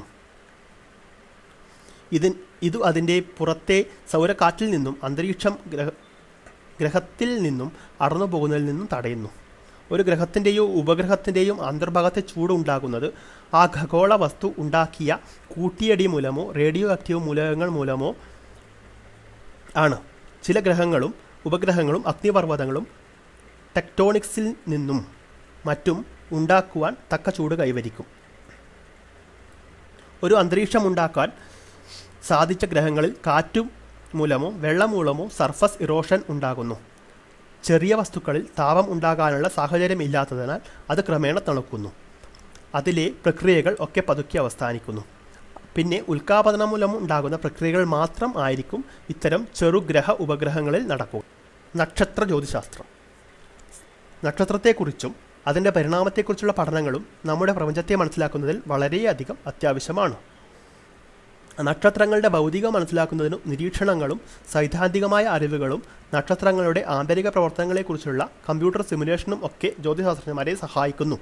[SPEAKER 1] ഇത് അതിൻ്റെ പുറത്തെ സൗരക്കാറ്റിൽ നിന്നും അന്തരീക്ഷം ഗ്രഹത്തിൽ നിന്നും അടർന്നു പോകുന്നതിൽ നിന്നും തടയുന്നു. ഒരു ഗ്രഹത്തിൻ്റെയോ ഉപഗ്രഹത്തിൻ്റെയും അന്തർഭാഗത്തെ ചൂട് ഉണ്ടാകുന്നത് ആ ഖഗോള വസ്തു ഉണ്ടാക്കിയ കൂട്ടിയടി മൂലമോ റേഡിയോ ആക്റ്റീവ് മൂലകങ്ങൾ മൂലമോ ആണ്. ചില ഗ്രഹങ്ങളും ഉപഗ്രഹങ്ങളും അഗ്നിപർവ്വതങ്ങളും ടെക്ടോണിക്സിൽ നിന്നും മറ്റും ഉണ്ടാക്കുവാൻ തക്ക ചൂട് കൈവരിക്കും. ഒരു അന്തരീക്ഷം ഉണ്ടാക്കാൻ സാധിച്ച ഗ്രഹങ്ങളിൽ കാറ്റു മൂലമോ വെള്ളം മൂലമോ സർഫസ് ഇറോഷൻ ഉണ്ടാകുന്നു. ചെറിയ വസ്തുക്കളിൽ താപം ഉണ്ടാകാനുള്ള സാഹചര്യം ഇല്ലാത്തതിനാൽ അത് ക്രമേണ തണുക്കുന്നു. അതിലെ പ്രക്രിയകൾ ഒക്കെ പതുക്കെ അവസാനിക്കുന്നു. പിന്നെ ഉൽക്കാപതനം മൂലം ഉണ്ടാകുന്ന പ്രക്രിയകൾ മാത്രം ആയിരിക്കും ഇത്തരം ചെറുഗ്രഹ ഉപഗ്രഹങ്ങളിൽ നടക്കുക. നക്ഷത്ര ജ്യോതിശാസ്ത്രം. നക്ഷത്രത്തെക്കുറിച്ചും അതിൻ്റെ പരിണാമത്തെക്കുറിച്ചുള്ള പഠനങ്ങളും നമ്മുടെ പ്രപഞ്ചത്തെ മനസ്സിലാക്കുന്നതിൽ വളരെയധികം അത്യാവശ്യമാണ്. നക്ഷത്രങ്ങളുടെ ഭൗതികം മനസ്സിലാക്കുന്നതിനും നിരീക്ഷണങ്ങളും സൈദ്ധാന്തികമായ അറിവുകളും നക്ഷത്രങ്ങളുടെ ആന്തരിക പ്രവർത്തനങ്ങളെക്കുറിച്ചുള്ള കമ്പ്യൂട്ടർ സിമുലേഷനും ഒക്കെ ജ്യോതിശാസ്ത്രജ്ഞന്മാരെ സഹായിക്കുന്നു.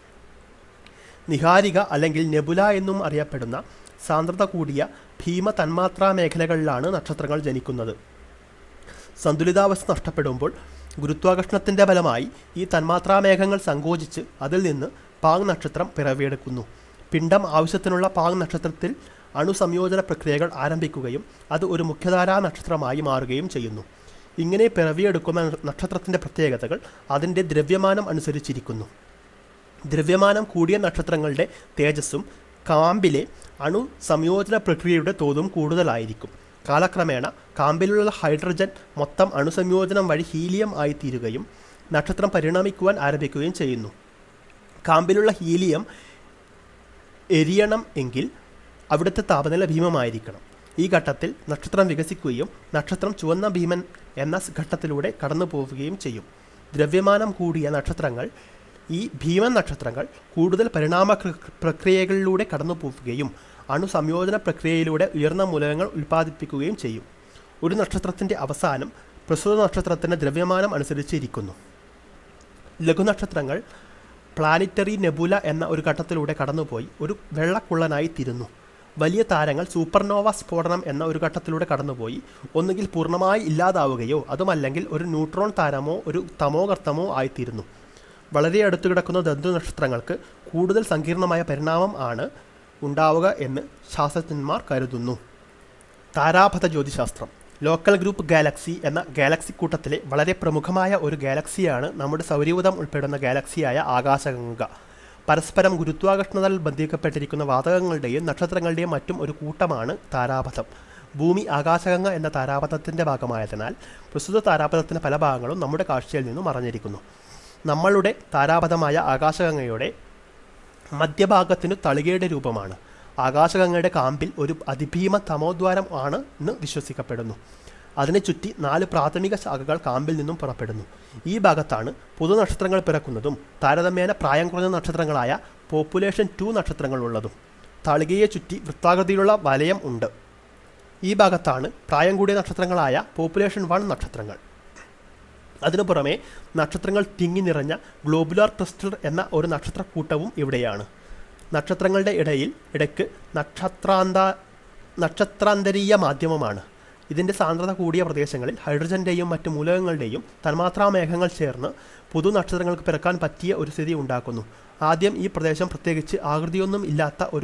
[SPEAKER 1] നിഹാരിക അല്ലെങ്കിൽ നെബുല എന്നും അറിയപ്പെടുന്ന സാന്ദ്രത കൂടിയ ഭീമ തന്മാത്രാ മേഖലകളിലാണ് നക്ഷത്രങ്ങൾ ജനിക്കുന്നത്. സന്തുലിതാവസ്ഥ നഷ്ടപ്പെടുമ്പോൾ ഗുരുത്വാകർഷണത്തിൻ്റെ ഫലമായി ഈ തന്മാത്രാമേഘങ്ങൾ സങ്കോചിച്ച് അതിൽ നിന്ന് പാങ് നക്ഷത്രം പിറവിയെടുക്കുന്നു. പിണ്ഡം ആവശ്യത്തിനുള്ള പാങ് നക്ഷത്രത്തിൽ അണുസംയോജന പ്രക്രിയകൾ ആരംഭിക്കുകയും അത് ഒരു മുഖ്യധാരാ നക്ഷത്രമായി മാറുകയും ചെയ്യുന്നു. ഇങ്ങനെ പിറവിയെടുക്കുന്ന നക്ഷത്രത്തിൻ്റെ പ്രത്യേകതകൾ അതിൻ്റെ ദ്രവ്യമാനം അനുസരിച്ചിരിക്കുന്നു. ദ്രവ്യമാനം കൂടിയ നക്ഷത്രങ്ങളുടെ തേജസ്സും കാമ്പിലെ അണുസംയോജന പ്രക്രിയയുടെ തോതും കൂടുതലായിരിക്കും. കാലക്രമേണ കാമ്പിലുള്ള ഹൈഡ്രജൻ മൊത്തം അണുസംയോജനം വഴി ഹീലിയം ആയിത്തീരുകയും നക്ഷത്രം പരിണമിക്കുവാൻ ആരംഭിക്കുകയും ചെയ്യുന്നു. കാമ്പിലുള്ള ഹീലിയം എരിയണം എങ്കിൽ അവിടുത്തെ താപനില ഭീമമായിരിക്കണം. ഈ ഘട്ടത്തിൽ നക്ഷത്രം വികസിക്കുകയും നക്ഷത്രം ചുവന്ന ഭീമൻ എന്ന ഘട്ടത്തിലൂടെ കടന്നു പോവുകയും ചെയ്യും. ദ്രവ്യമാനം കൂടിയ നക്ഷത്രങ്ങൾ, ഈ ഭീമൻ നക്ഷത്രങ്ങൾ കൂടുതൽ പരിണാമ പ്രക്രിയകളിലൂടെ കടന്നു പോവുകയും അണുസംയോജന പ്രക്രിയയിലൂടെ ഉയർന്ന മൂലകങ്ങൾ ഉൽപ്പാദിപ്പിക്കുകയും ചെയ്യും. ഒരു നക്ഷത്രത്തിൻ്റെ അവസാനം പ്രസ്തുത നക്ഷത്രത്തിൻ്റെ ദ്രവ്യമാനം അനുസരിച്ചിരിക്കുന്നു. ലഘുനക്ഷത്രങ്ങൾ പ്ലാനറ്ററി നെബുല എന്ന ഒരു ഘട്ടത്തിലൂടെ കടന്നുപോയി ഒരു വെള്ളക്കുള്ളനായി തീരുന്നു. വലിയ താരങ്ങൾ സൂപ്പർനോവ സ്ഫോടനം എന്ന ഒരു ഘട്ടത്തിലൂടെ കടന്നുപോയി ഒന്നുകിൽ പൂർണ്ണമായി ഇല്ലാതാവുകയോ അതുമല്ലെങ്കിൽ ഒരു ന്യൂട്രോൺ താരമോ ഒരു തമോഗർത്തമോ ആയിത്തീരുന്നു. വളരെ അടുത്തു കിടക്കുന്ന ദന്തു നക്ഷത്രങ്ങൾക്ക് കൂടുതൽ സങ്കീർണമായ പരിണാമം ആണ് ഉണ്ടാവുക എന്ന് ശാസ്ത്രജ്ഞന്മാർ കരുതുന്നു. താരാപഥ ജ്യോതിശാസ്ത്രം. ലോക്കൽ ഗ്രൂപ്പ് ഗാലക്സി എന്ന ഗാലക്സി കൂട്ടത്തിലെ വളരെ പ്രമുഖമായ ഒരു ഗാലക്സിയാണ് നമ്മുടെ സൗരയൂഥം ഉൾപ്പെടുന്ന ഗാലക്സിയായ ആകാശഗംഗ. പരസ്പരം ഗുരുത്വാകർഷണത്താൽ ബന്ധിക്കപ്പെട്ടിരിക്കുന്ന വാതകങ്ങളുടെയും നക്ഷത്രങ്ങളുടെയും മറ്റും ഒരു കൂട്ടമാണ് താരാപഥം. ഭൂമി ആകാശഗംഗ എന്ന താരാപഥത്തിൻ്റെ ഭാഗമായതിനാൽ പ്രസ്തുത താരാപഥത്തിൻ്റെ പല ഭാഗങ്ങളും നമ്മുടെ കാഴ്ചയിൽ നിന്നും മറഞ്ഞിരിക്കുന്നു. നമ്മളുടെ താരാപഥമായ ആകാശഗംഗയുടെ മധ്യഭാഗത്തിനു തളികയുടെ രൂപമാണ്. ആകാശഗംഗയുടെ കാമ്പിൽ ഒരു അതിഭീമ തമോദ്വാരം ആണ് എന്ന് വിശ്വസിക്കപ്പെടുന്നു. അതിനെ ചുറ്റി 4 പ്രാഥമിക ശാഖകൾ കാമ്പിൽ നിന്നും പുറപ്പെടുന്നു. ഈ ഭാഗത്താണ് പുതുനക്ഷത്രങ്ങൾ പിറക്കുന്നതും താരതമ്യേന പ്രായം കുറഞ്ഞ നക്ഷത്രങ്ങളായ പോപ്പുലേഷൻ 2 നക്ഷത്രങ്ങൾ ഉള്ളതും. തളികയെ ചുറ്റി വൃത്താകൃതിയിലുള്ള വലയം ഉണ്ട്. ഈ ഭാഗത്താണ് പ്രായം കൂടിയ നക്ഷത്രങ്ങളായ പോപ്പുലേഷൻ 1 നക്ഷത്രങ്ങൾ. അതിനു പുറമെ നക്ഷത്രങ്ങൾ തിങ്ങി നിറഞ്ഞ ഗ്ലോബുലാർ ക്ലസ്റ്റർ എന്ന ഒരു നക്ഷത്രക്കൂട്ടവും ഇവിടെയാണ്. നക്ഷത്രങ്ങളുടെ ഇടയ്ക്ക് നക്ഷത്രാന്തരീയ മാധ്യമമാണ്. ഇതിൻ്റെ സാന്ദ്രത കൂടിയ പ്രദേശങ്ങളിൽ ഹൈഡ്രജൻ്റെയും മറ്റ് മൂലകങ്ങളുടെയും തന്മാത്രാമേഘങ്ങൾ ചേർന്ന് പുതു നക്ഷത്രങ്ങൾക്ക് പിറക്കാൻ പറ്റിയ ഒരു സ്ഥിതി ഉണ്ടാക്കുന്നു. ആദ്യം ഈ പ്രദേശം പ്രത്യേകിച്ച് ആകൃതിയൊന്നും ഇല്ലാത്ത ഒരു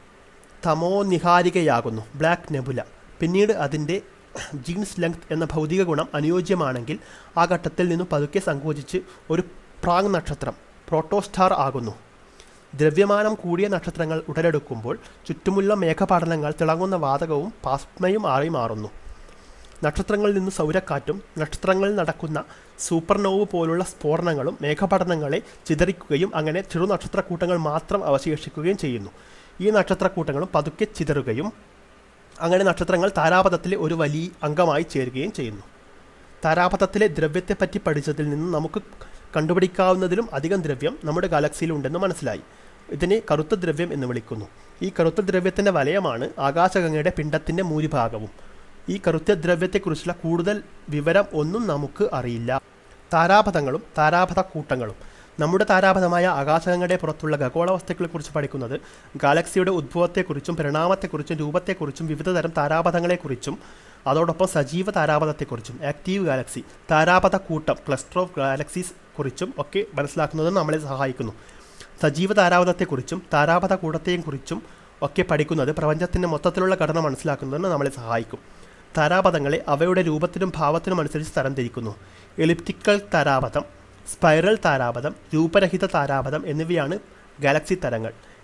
[SPEAKER 1] തമോനിഹാരികയാകുന്നു, ബ്ലാക്ക് നെബുല. പിന്നീട് അതിൻ്റെ ജീൻസ് ലെങ്ത് എന്ന ഭൗതിക ഗുണം അനുയോജ്യമാണെങ്കിൽ ആ ഘട്ടത്തിൽ നിന്നും പതുക്കെ സങ്കോചിച്ച് ഒരു പ്രാങ് നക്ഷത്രം, പ്രോട്ടോസ്റ്റാർ ആകുന്നു. ദ്രവ്യമാനം കൂടിയ നക്ഷത്രങ്ങൾ ഉടലെടുക്കുമ്പോൾ ചുറ്റുമുള്ള മേഘപടലങ്ങൾ തിളങ്ങുന്ന വാതകവും പാസ്മയും ആയി മാറുന്നു. നക്ഷത്രങ്ങളിൽ നിന്ന് സൗരക്കാറ്റും നക്ഷത്രങ്ങളിൽ നടക്കുന്ന സൂപ്പർനോവ് പോലുള്ള സ്ഫോടനങ്ങളും മേഘപടലങ്ങളെ ചിതറിക്കുകയും അങ്ങനെ ചെറു നക്ഷത്രക്കൂട്ടങ്ങൾ മാത്രം അവശേഷിക്കുകയും ചെയ്യുന്നു. ഈ നക്ഷത്രക്കൂട്ടങ്ങളും പതുക്കെ ചിതറുകയും അങ്ങനെ നക്ഷത്രങ്ങൾ താരാപഥത്തിലെ ഒരു വലിയ അംഗമായി ചേരുകയും ചെയ്യുന്നു. താരാപഥത്തിലെ ദ്രവ്യത്തെപ്പറ്റി പഠിച്ചതിൽ നിന്ന് നമുക്ക് കണ്ടുപിടിക്കാവുന്നതിലും അധികം ദ്രവ്യം നമ്മുടെ ഗാലക്സിയിലുണ്ടെന്ന് മനസ്സിലായി. ഇതിനെ കറുത്ത ദ്രവ്യം എന്ന് വിളിക്കുന്നു. ഈ കറുത്ത ദ്രവ്യത്തിൻ്റെ വലയമാണ് ആകാശഗംഗയുടെ പിണ്ഡത്തിൻ്റെ ഭൂരിഭാഗവും. ഈ കറുത്ത ദ്രവ്യത്തെക്കുറിച്ചുള്ള കൂടുതൽ വിവരം ഒന്നും നമുക്ക് അറിയില്ല. താരാപഥങ്ങളും താരാപഥ കൂട്ടങ്ങളും. നമ്മുടെ താരാപഥമായ ആകാശഗംഗയുടെ പുറത്തുള്ള ഖഗോളവസ്തുക്കളെക്കുറിച്ച് പഠിക്കുന്നത് ഗാലക്സിയുടെ ഉദ്ഭവത്തെക്കുറിച്ചും പരിണാമത്തെക്കുറിച്ചും രൂപത്തെക്കുറിച്ചും വിവിധ തരം താരാപഥങ്ങളെക്കുറിച്ചും അതോടൊപ്പം സജീവ താരാപഥത്തെക്കുറിച്ചും ആക്റ്റീവ് ഗാലക്സി, താരാപഥ കൂട്ടം, ക്ലസ്റ്റർ ഓഫ് ഗാലക്സീസ് കുറിച്ചും ഒക്കെ മനസ്സിലാക്കുന്നതിന് നമ്മളെ സഹായിക്കുന്നു. സജീവ താരാപഥത്തെക്കുറിച്ചും താരാപഥ കൂട്ടത്തെയും കുറിച്ചും ഒക്കെ പഠിക്കുന്നത് പ്രപഞ്ചത്തിൻ്റെ മൊത്തത്തിലുള്ള ഘടന മനസ്സിലാക്കുന്നതിന് നമ്മളെ സഹായിക്കും. താരാപഥങ്ങളെ അവയുടെ രൂപത്തിനും ഭാവത്തിനും അനുസരിച്ച് തരംതിരിക്കുന്നു. എലിപ്റ്റിക്കൽ താരാപഥം, സ്പൈറൽ താരാപഥം, രൂപരഹിത താരാപഥം എന്നിവയാണ് ഗാലക്സി തരങ്ങൾ.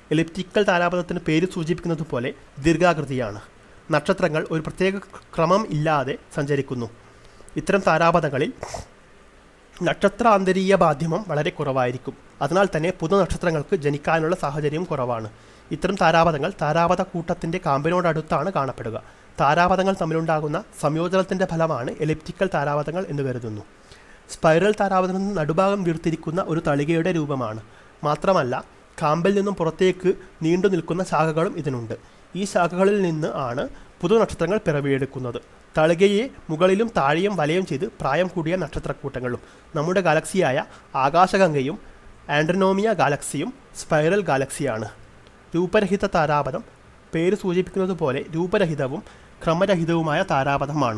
[SPEAKER 1] എലിപ്റ്റിക്കൽ താരാപഥത്തിന് പേര് സൂചിപ്പിക്കുന്നത് പോലെ ദീർഘാകൃതിയാണ്. നക്ഷത്രങ്ങൾ ഒരു പ്രത്യേക ക്രമം ഇല്ലാതെ സഞ്ചരിക്കുന്നു. ഇത്തരം താരാപഥങ്ങളിൽ നക്ഷത്രാന്തരീയ മാധ്യമം വളരെ കുറവായിരിക്കും. അതിനാൽ തന്നെ പുതുനക്ഷത്രങ്ങൾക്ക് ജനിക്കാനുള്ള സാഹചര്യം കുറവാണ്. ഇത്തരം താരാപഥങ്ങൾ താരാപഥ കൂട്ടത്തിൻ്റെ കാമ്പിനോടടുത്താണ് കാണപ്പെടുക. താരാപഥങ്ങൾ തമ്മിലുണ്ടാകുന്ന സംയോജനത്തിൻ്റെ ഫലമാണ് എലിപ്റ്റിക്കൽ താരാപഥങ്ങൾ എന്ന് കരുതുന്നു. സ്പൈറൽ താരാപഥം നടുഭാഗം വീർത്തിരിക്കുന്ന ഒരു തളികയുടെ രൂപമാണ്. മാത്രമല്ല, കാമ്പിൽ നിന്നും പുറത്തേക്ക് നീണ്ടു നിൽക്കുന്ന ശാഖകളും ഇതിനുണ്ട്. ഈ ശാഖകളിൽ നിന്ന് ആണ് പുതുനക്ഷത്രങ്ങൾ പിറവിയെടുക്കുന്നത്. തളികയെ മുകളിലും താഴെയും വലയം ചെയ്ത് പ്രായം കൂടിയ നക്ഷത്രക്കൂട്ടങ്ങളും. നമ്മുടെ ഗാലക്സിയായ ആകാശഗംഗയും ആൻഡ്രോമീഡ ഗാലക്സിയും സ്പൈറൽ ഗാലക്സിയാണ്. രൂപരഹിത താരാപഥം പേര് സൂചിപ്പിക്കുന്നത് പോലെ രൂപരഹിതവും ക്രമരഹിതവുമായ താരാപഥമാണ്.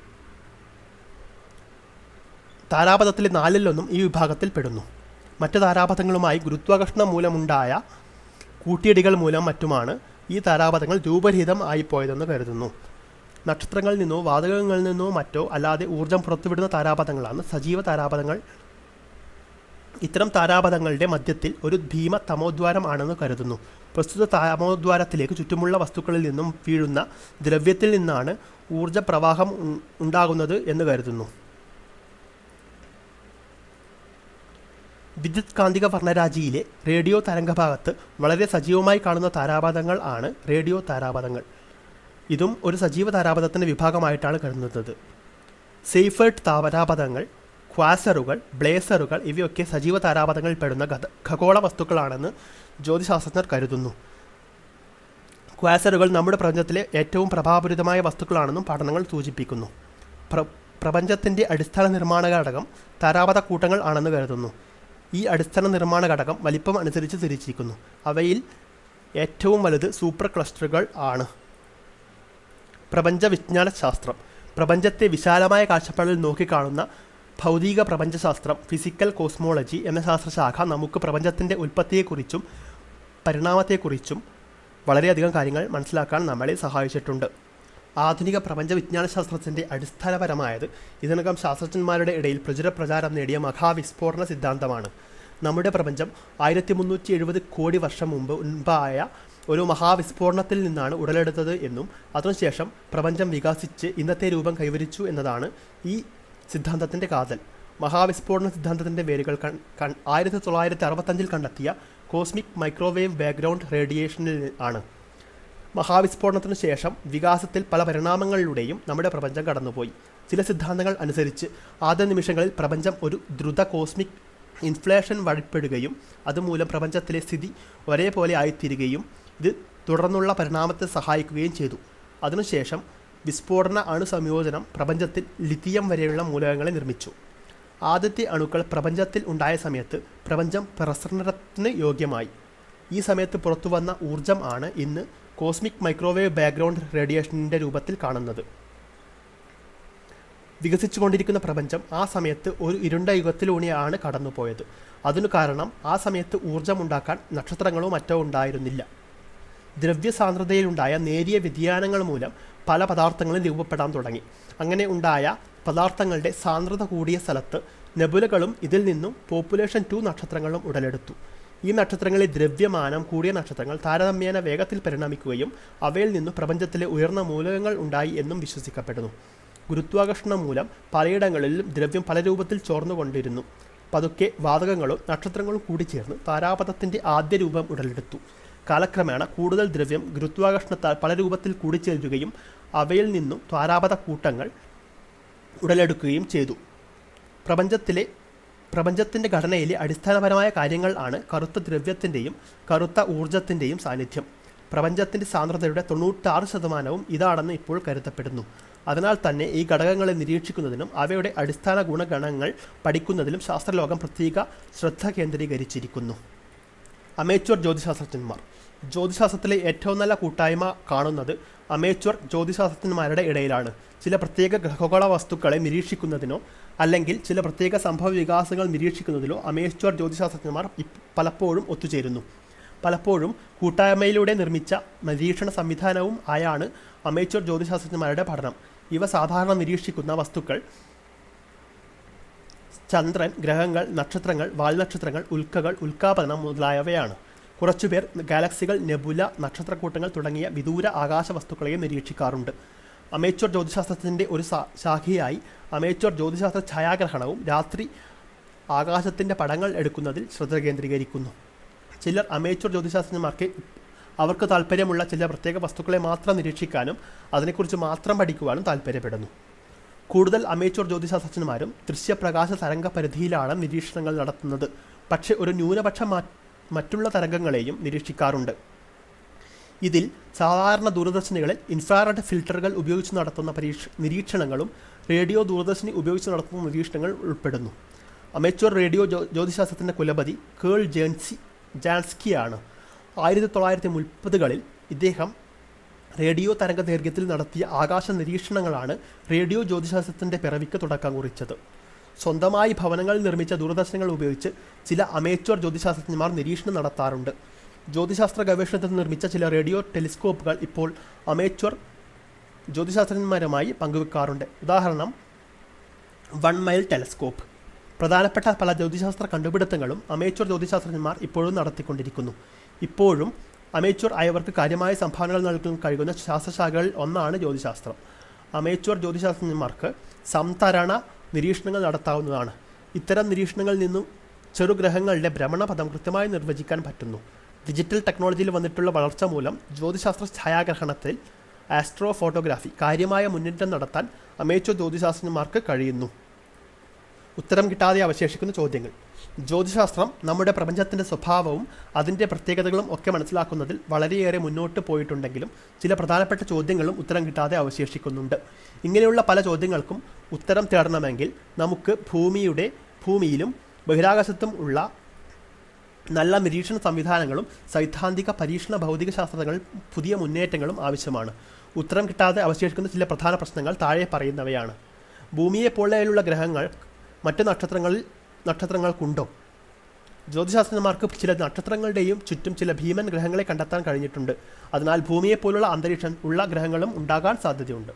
[SPEAKER 1] താരാപഥത്തിലെ 4-1 ഈ വിഭാഗത്തിൽ പെടുന്നു. മറ്റ് താരാപഥങ്ങളുമായി ഗുരുത്വാകർഷണം മൂലമുണ്ടായ കൂട്ടിയിടികൾ മൂലം മറ്റുമാണ് ഈ താരാപഥങ്ങൾ രൂപരഹിതം ആയിപ്പോയതെന്ന് കരുതുന്നു. നക്ഷത്രങ്ങളിൽ നിന്നോ വാതകങ്ങളിൽ നിന്നോ മറ്റോ അല്ലാതെ ഊർജം പുറത്തുവിടുന്ന താരാപഥങ്ങളാണ് സജീവ താരാപഥങ്ങൾ. ഇത്തരം താരാപഥങ്ങളുടെ മധ്യത്തിൽ ഒരു ഭീമ തമോദ്വാരം ആണെന്ന് കരുതുന്നു. പ്രസ്തുത തമോദ്വാരത്തിലേക്ക് ചുറ്റുമുള്ള വസ്തുക്കളിൽ നിന്നും വീഴുന്ന ദ്രവ്യത്തിൽ നിന്നാണ് ഊർജ പ്രവാഹം ഉണ്ടാകുന്നത് എന്ന് കരുതുന്നു. വിദ്യുത് കാന്തിക വർണ്ണരാജിയിലെ റേഡിയോ തരംഗഭാഗത്ത് വളരെ സജീവമായി കാണുന്ന താരാപഥങ്ങൾ ആണ് റേഡിയോ താരാപഥങ്ങൾ. ഇതും ഒരു സജീവ താരാപഥത്തിൻ്റെ വിഭാഗമായിട്ടാണ് കരുതുന്നത്. സെയ്ഫേർട്ട് താരാപഥങ്ങൾ, ക്വാസറുകൾ, ബ്ലേസറുകൾ ഇവയൊക്കെ സജീവ താരാപഥങ്ങളിൽ പെടുന്ന ഖഗോള വസ്തുക്കളാണെന്ന് ജ്യോതിശാസ്ത്രജ്ഞർ കരുതുന്നു. ക്വാസറുകൾ നമ്മുടെ പ്രപഞ്ചത്തിലെ ഏറ്റവും പ്രഭാപൂരിതമായ വസ്തുക്കളാണെന്നും പഠനങ്ങൾ സൂചിപ്പിക്കുന്നു. പ്രപഞ്ചത്തിൻ്റെ അടിസ്ഥാന നിർമ്മാണ ഘടകം താരാപഥ കൂട്ടങ്ങൾ ആണെന്ന് കരുതുന്നു. ഈ അടിസ്ഥാന നിർമ്മാണ ഘടകം വലിപ്പം അനുസരിച്ച് തിരിച്ചിരിക്കുന്നു. അവയിൽ ഏറ്റവും വലുത് സൂപ്പർ ക്ലസ്റ്ററുകൾ ആണ്. പ്രപഞ്ച വിജ്ഞാന ശാസ്ത്രം പ്രപഞ്ചത്തെ വിശാലമായ കാഴ്ചപ്പാടിൽ നോക്കിക്കാണുന്ന ഭൗതിക പ്രപഞ്ചശാസ്ത്രം, ഫിസിക്കൽ കോസ്മോളജി എന്ന ശാസ്ത്രശാഖ നമുക്ക് പ്രപഞ്ചത്തിൻ്റെ ഉൽപ്പത്തിയെക്കുറിച്ചും പരിണാമത്തെക്കുറിച്ചും വളരെയധികം കാര്യങ്ങൾ മനസ്സിലാക്കാൻ നമ്മളെ സഹായിച്ചിട്ടുണ്ട്. ആധുനിക പ്രപഞ്ച വിജ്ഞാനശാസ്ത്രത്തിൻ്റെ അടിസ്ഥാനപരമായത് ഇതിനകം ശാസ്ത്രജ്ഞന്മാരുടെ ഇടയിൽ പ്രചാരം നേടിയ മഹാവിസ്ഫോടന സിദ്ധാന്തമാണ്. നമ്മുടെ പ്രപഞ്ചം 1370 കോടി വർഷം മുമ്പായ ഒരു മഹാവിസ്ഫോടനത്തിൽ നിന്നാണ് ഉടലെടുത്തത് എന്നും അതിനുശേഷം പ്രപഞ്ചം വികസിച്ച് ഇന്നത്തെ രൂപം കൈവരിച്ചു എന്നതാണ് ഈ സിദ്ധാന്തത്തിൻ്റെ കാതൽ. മഹാവിസ്ഫോടന സിദ്ധാന്തത്തിൻ്റെ വേരുകൾ 1965 കണ്ടെത്തിയ കോസ്മിക് മൈക്രോവേവ് ബാക്ക്ഗ്രൗണ്ട് റേഡിയേഷനിൽ ആണ്. മഹാവിസ്ഫോടനത്തിനു ശേഷം വികാസത്തിൽ പല പരിണാമങ്ങളിലൂടെയും നമ്മുടെ പ്രപഞ്ചം കടന്നുപോയി. ചില സിദ്ധാന്തങ്ങൾ അനുസരിച്ച് ആദ്യ നിമിഷങ്ങളിൽ പ്രപഞ്ചം ഒരു ദ്രുത കോസ്മിക് ഇൻഫ്ലേഷൻ വഴിപ്പെടുകയും അതുമൂലം പ്രപഞ്ചത്തിലെ സ്ഥിതി ഒരേപോലെ ആയിത്തീരുകയും ഇത് തുടർന്നുള്ള പരിണാമത്തെ സഹായിക്കുകയും ചെയ്തു. അതിനുശേഷം വിസ്ഫോടന അണുസംയോജനം പ്രപഞ്ചത്തിൽ ലിഥിയം വരെയുള്ള മൂലകങ്ങളെ നിർമ്മിച്ചു. ആദ്യത്തെ അണുക്കൾ പ്രപഞ്ചത്തിൽ ഉണ്ടായ സമയത്ത് പ്രപഞ്ചം പ്രസരണത്തിന് യോഗ്യമായി. ഈ സമയത്ത് പുറത്തുവന്ന ഊർജം ആണ് ഇന്ന് കോസ്മിക് മൈക്രോവേവ് ബാക്ക്ഗ്രൗണ്ട് റേഡിയേഷനിൻ്റെ രൂപത്തിൽ കാണുന്നത്. വികസിച്ചുകൊണ്ടിരിക്കുന്ന പ്രപഞ്ചം ആ സമയത്ത് ഒരു ഇരുണ്ട യുഗത്തിലൂടെയാണ് കടന്നുപോയത്. അതിനു കാരണം ആ സമയത്ത് ഊർജമുണ്ടാക്കാൻ നക്ഷത്രങ്ങളോ മറ്റോ ഉണ്ടായിരുന്നില്ല. ദ്രവ്യസാന്ദ്രതയിലുണ്ടായ നേരിയ വ്യതിയാനങ്ങൾ മൂലം പല പദാർത്ഥങ്ങളും രൂപപ്പെടാൻ തുടങ്ങി. അങ്ങനെ ഉണ്ടായ പദാർത്ഥങ്ങളുടെ സാന്ദ്രത കൂടിയ സ്ഥലത്ത് നെബുലകളും ഇതിൽ നിന്നും പോപ്പുലേഷൻ 2 നക്ഷത്രങ്ങളും ഉടലെടുത്തു. ഈ നക്ഷത്രങ്ങളിൽ ദ്രവ്യമാനം കൂടിയ നക്ഷത്രങ്ങൾ താരതമ്യേന വേഗത്തിൽ പരിണമിക്കുകയും അവയിൽ നിന്നും പ്രപഞ്ചത്തിലെ ഉയർന്ന മൂലകങ്ങൾ ഉണ്ടായി എന്നും വിശ്വസിക്കപ്പെടുന്നു. ഗുരുത്വാകർഷണം മൂലം പലയിടങ്ങളിലും ദ്രവ്യം പല രൂപത്തിൽ ചോർന്നുകൊണ്ടിരുന്നു. പതുക്കെ വാതകങ്ങളും നക്ഷത്രങ്ങളും കൂടിച്ചേർന്ന് താരാപഥത്തിൻ്റെ ആദ്യ രൂപം ഉടലെടുത്തു. കാലക്രമേണ കൂടുതൽ ദ്രവ്യം ഗുരുത്വാകർഷണത്താൽ പല രൂപത്തിൽ കൂടിച്ചേരുകയും അവയിൽ നിന്നും താരാപഥ കൂട്ടങ്ങൾ ഉടലെടുക്കുകയും ചെയ്തു. പ്രപഞ്ചത്തിൻ്റെ ഘടനയിലെ അടിസ്ഥാനപരമായ കാര്യങ്ങൾ ആണ് കറുത്ത ദ്രവ്യത്തിൻ്റെയും കറുത്ത ഊർജത്തിൻ്റെയും സാന്നിധ്യം. പ്രപഞ്ചത്തിൻ്റെ സാന്ദ്രതയുടെ 96% ഇതാണെന്ന് ഇപ്പോൾ കരുതപ്പെടുന്നു. അതിനാൽ തന്നെ ഈ ഘടകങ്ങളെ നിരീക്ഷിക്കുന്നതിനും അവയുടെ അടിസ്ഥാന ഗുണഗണങ്ങൾ പഠിക്കുന്നതിലും ശാസ്ത്രലോകം പ്രത്യേക ശ്രദ്ധ കേന്ദ്രീകരിച്ചിരിക്കുന്നു. അമേച്വർ ജ്യോതിശാസ്ത്രജ്ഞന്മാർ ജ്യോതിശാസ്ത്രത്തിലെ ഏറ്റവും നല്ല കൂട്ടായ്മ കാണുന്നത് അമേച്വർ ജ്യോതിശാസ്ത്രജ്ഞന്മാരുടെ ഇടയിലാണ്. ചില പ്രത്യേക ഖഗോള വസ്തുക്കളെ നിരീക്ഷിക്കുന്നതിനോ അല്ലെങ്കിൽ ചില പ്രത്യേക സംഭവ വികാസങ്ങൾ നിരീക്ഷിക്കുന്നതിലോ അമേച്വർ ജ്യോതിശാസ്ത്രജ്ഞന്മാർ പലപ്പോഴും ഒത്തുചേരുന്നു. പലപ്പോഴും കൂട്ടായ്മയിലൂടെ നിർമ്മിച്ച നിരീക്ഷണ സംവിധാനവും ആയാണ് അമേച്വർ ജ്യോതിശാസ്ത്രജ്ഞന്മാരുടെ പഠനം. ഇവ സാധാരണ നിരീക്ഷിക്കുന്ന വസ്തുക്കൾ ചന്ദ്രൻ, ഗ്രഹങ്ങൾ, നക്ഷത്രങ്ങൾ, വാൽനക്ഷത്രങ്ങൾ, ഉൽക്കകൾ, ഉൽക്കാപതനം മുതലായവയാണ്. കുറച്ചുപേർ ഗാലക്സികൾ, നെബുല, നക്ഷത്രക്കൂട്ടങ്ങൾ തുടങ്ങിയ വിദൂര ആകാശവസ്തുക്കളെയും നിരീക്ഷിക്കാറുണ്ട്. അമേച്വർ ജ്യോതിശാസ്ത്രത്തിൻ്റെ ഒരു ശാഖയായി അമേച്വർ ജ്യോതിശാസ്ത്ര ഛായാഗ്രഹണവും രാത്രി ആകാശത്തിൻ്റെ പടങ്ങൾ എടുക്കുന്നതിൽ ശ്രദ്ധ കേന്ദ്രീകരിക്കുന്നു. ചിലർ അമേച്വർ ജ്യോതിശാസ്ത്രജ്ഞന്മാർക്ക് അവർക്ക് താല്പര്യമുള്ള ചില പ്രത്യേക വസ്തുക്കളെ മാത്രം നിരീക്ഷിക്കാനും അതിനെക്കുറിച്ച് മാത്രം പഠിക്കുവാനും താല്പര്യപ്പെടുന്നു. കൂടുതൽ അമേച്വർ ജ്യോതിശാസ്ത്രജ്ഞന്മാരും ദൃശ്യപ്രകാശ തരംഗ പരിധിയിലാണ് നിരീക്ഷണങ്ങൾ നടത്തുന്നത്. പക്ഷേ ഒരു ന്യൂനപക്ഷം മറ്റുള്ള തരംഗങ്ങളെയും നിരീക്ഷിക്കാറുണ്ട്. ഇതിൽ സാധാരണ ദൂരദർശിനികളിൽ ഇൻഫ്രാറെഡ് ഫിൽട്ടറുകൾ ഉപയോഗിച്ച് നടത്തുന്ന നിരീക്ഷണങ്ങളും റേഡിയോ ദൂരദർശിനി ഉപയോഗിച്ച് നടത്തുന്ന നിരീക്ഷണങ്ങൾ ഉൾപ്പെടുന്നു. അമേച്വർ റേഡിയോ ജ്യോതിശാസ്ത്രത്തിൻ്റെ കുലപതി കേൾ ജാൻസ്കിയാണ്. 1930കളിൽ ഇദ്ദേഹം റേഡിയോ തരംഗ ദൈർഘ്യത്തിൽ നടത്തിയ ആകാശ നിരീക്ഷണങ്ങളാണ് റേഡിയോ ജ്യോതിശാസ്ത്രത്തിൻ്റെ പിറവിക്ക് തുടക്കം കുറിച്ചത്. സ്വന്തമായി ഭവനങ്ങളിൽ നിർമ്മിച്ച ദൂരദർശനങ്ങൾ ഉപയോഗിച്ച് ചില അമേച്വർ ജ്യോതിശാസ്ത്രജ്ഞന്മാർ നിരീക്ഷണം നടത്താറുണ്ട്. ജ്യോതിശാസ്ത്ര ഗവേഷണത്തിൽ നിർമ്മിച്ച ചില റേഡിയോ ടെലിസ്കോപ്പുകൾ ഇപ്പോൾ അമേച്വർ ജ്യോതിശാസ്ത്രജ്ഞന്മാരുമായി പങ്കുവെക്കാറുണ്ട്. ഉദാഹരണം 1 മൈൽ ടെലസ്കോപ്പ്. പ്രധാനപ്പെട്ട പല ജ്യോതിശാസ്ത്ര കണ്ടുപിടുത്തങ്ങളും അമേച്വർ ജ്യോതിശാസ്ത്രജ്ഞന്മാർ ഇപ്പോഴും നടത്തിക്കൊണ്ടിരിക്കുന്നു. ഇപ്പോഴും അമേച്വർ ആയവർക്ക് കാര്യമായ സംഭാവനകൾ നൽകാൻ കഴിയുന്ന ശാസ്ത്രശാഖകളിൽ ഒന്നാണ് ജ്യോതിശാസ്ത്രം. അമേച്വർ ജ്യോതിശാസ്ത്രജ്ഞന്മാർക്ക് സംതരണ നിരീക്ഷണങ്ങൾ നടത്താവുന്നതാണ്. ഇത്തരം നിരീക്ഷണങ്ങളിൽ നിന്നും ചെറുഗ്രഹങ്ങളുടെ ഭ്രമണപഥം കൃത്യമായി നിർവചിക്കാൻ പറ്റുന്നു. ഡിജിറ്റൽ ടെക്നോളജിയിൽ വന്നിട്ടുള്ള വളർച്ച മൂലം ജ്യോതിശാസ്ത്ര ഛായാഗ്രഹണത്തിൽ ആസ്ട്രോ ഫോട്ടോഗ്രാഫി കാര്യമായ മുന്നേറ്റം നടത്താൻ അമേച്വർ ജ്യോതിശാസ്ത്രജ്ഞന്മാർക്ക് കഴിയുന്നു. ഉത്തരം കിട്ടാതെ അവശേഷിക്കുന്ന ചോദ്യങ്ങൾ. ജ്യോതിശാസ്ത്രം നമ്മുടെ പ്രപഞ്ചത്തിൻ്റെ സ്വഭാവവും അതിൻ്റെ പ്രത്യേകതകളും ഒക്കെ മനസ്സിലാക്കുന്നതിൽ വളരെയേറെ മുന്നോട്ട് പോയിട്ടുണ്ടെങ്കിലും ചില പ്രധാനപ്പെട്ട ചോദ്യങ്ങളും ഉത്തരം കിട്ടാതെ അവശേഷിക്കുന്നുണ്ട്. ഇങ്ങനെയുള്ള പല ചോദ്യങ്ങൾക്കും ഉത്തരം തേടണമെങ്കിൽ നമുക്ക് ഭൂമിയിലും ബഹിരാകാശത്തും ഉള്ള നല്ല നിരീക്ഷണ സംവിധാനങ്ങളും സൈദ്ധാന്തിക പരീക്ഷണ ഭൗതികശാസ്ത്രങ്ങളിൽ പുതിയ മുന്നേറ്റങ്ങളും ആവശ്യമാണ്. ഉത്തരം കിട്ടാതെ അവശേഷിക്കുന്ന ചില പ്രധാന പ്രശ്നങ്ങൾ താഴെ പറയുന്നവയാണ്. ഭൂമിയെപ്പോലെയുള്ള ഗ്രഹങ്ങൾ മറ്റ് നക്ഷത്രങ്ങൾക്കുണ്ടോ? ജ്യോതിശാസ്ത്രജ്ഞന്മാർക്ക് ചില നക്ഷത്രങ്ങളുടെയും ചുറ്റും ചില ഭീമൻ ഗ്രഹങ്ങളെ കണ്ടെത്താൻ കഴിഞ്ഞിട്ടുണ്ട്. അതിനാൽ ഭൂമിയെപ്പോലുള്ള അന്തരീക്ഷം ഉള്ള ഗ്രഹങ്ങളും ഉണ്ടാകാൻ സാധ്യതയുണ്ട്.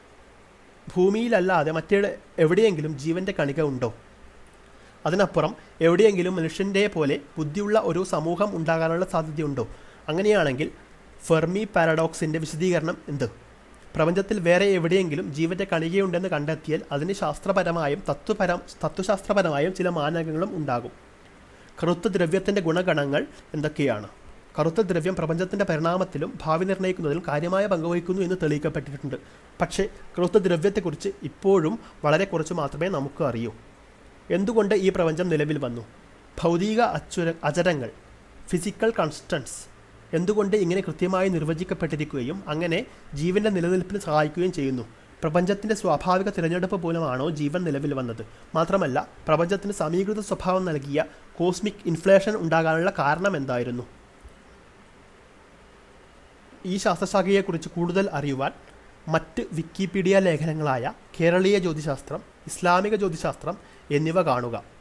[SPEAKER 1] ഭൂമിയിലല്ലാതെ എവിടെയെങ്കിലും ജീവൻ്റെ കണിക ഉണ്ടോ? അതിനപ്പുറം എവിടെയെങ്കിലും മനുഷ്യൻ്റെ പോലെ ബുദ്ധിയുള്ള ഒരു സമൂഹം ഉണ്ടാകാനുള്ള സാധ്യതയുണ്ടോ? അങ്ങനെയാണെങ്കിൽ ഫെർമി പാരഡോക്സിൻ്റെ വിശദീകരണം എന്ത്? പ്രപഞ്ചത്തിൽ വേറെ എവിടെയെങ്കിലും ജീവൻ്റെ കണികയുണ്ടെന്ന് കണ്ടെത്തിയാൽ അതിന് ശാസ്ത്രപരമായും തത്വശാസ്ത്രപരമായും ചില മാനദണ്ഡങ്ങളും ഉണ്ടാകും. കറുത്ത ദ്രവ്യത്തിൻ്റെ ഗുണഗണങ്ങൾ എന്തൊക്കെയാണ്? കറുത്ത ദ്രവ്യം പ്രപഞ്ചത്തിൻ്റെ പരിണാമത്തിലും ഭാവി നിർണ്ണയിക്കുന്നതിലും കാര്യമായ പങ്കുവഹിക്കുന്നു എന്ന് തെളിയിക്കപ്പെട്ടിട്ടുണ്ട്. പക്ഷേ കറുത്ത ദ്രവ്യത്തെക്കുറിച്ച് ഇപ്പോഴും വളരെ കുറച്ച് മാത്രമേ നമുക്ക് അറിയൂ. എന്തുകൊണ്ട് ഈ പ്രപഞ്ചം നിലവിൽ വന്നു? ഭൗതിക അചരങ്ങൾ, ഫിസിക്കൽ കൺസ്റ്റൻസ് എന്തുകൊണ്ട് ഇങ്ങനെ കൃത്യമായി നിർവചിക്കപ്പെട്ടിരിക്കുകയും അങ്ങനെ ജീവൻ്റെ നിലനിൽപ്പിന് സഹായിക്കുകയും ചെയ്യുന്നു? പ്രപഞ്ചത്തിൻ്റെ സ്വാഭാവിക തിരഞ്ഞെടുപ്പ് മൂലമാണോ ജീവൻ നിലവിൽ വന്നത്? മാത്രമല്ല പ്രപഞ്ചത്തിന് സമീകൃത സ്വഭാവം നൽകിയ കോസ്മിക് ഇൻഫ്ലേഷൻ ഉണ്ടാകാനുള്ള കാരണം എന്തായിരുന്നു? ഈ ശാസ്ത്രശാഖയെക്കുറിച്ച് കൂടുതൽ അറിയുവാൻ മറ്റ് വിക്കിപീഡിയ ലേഖനങ്ങളായ കേരളീയ ജ്യോതിശാസ്ത്രം, ഇസ്ലാമിക ജ്യോതിശാസ്ത്രം എന്നിവ കാണുക.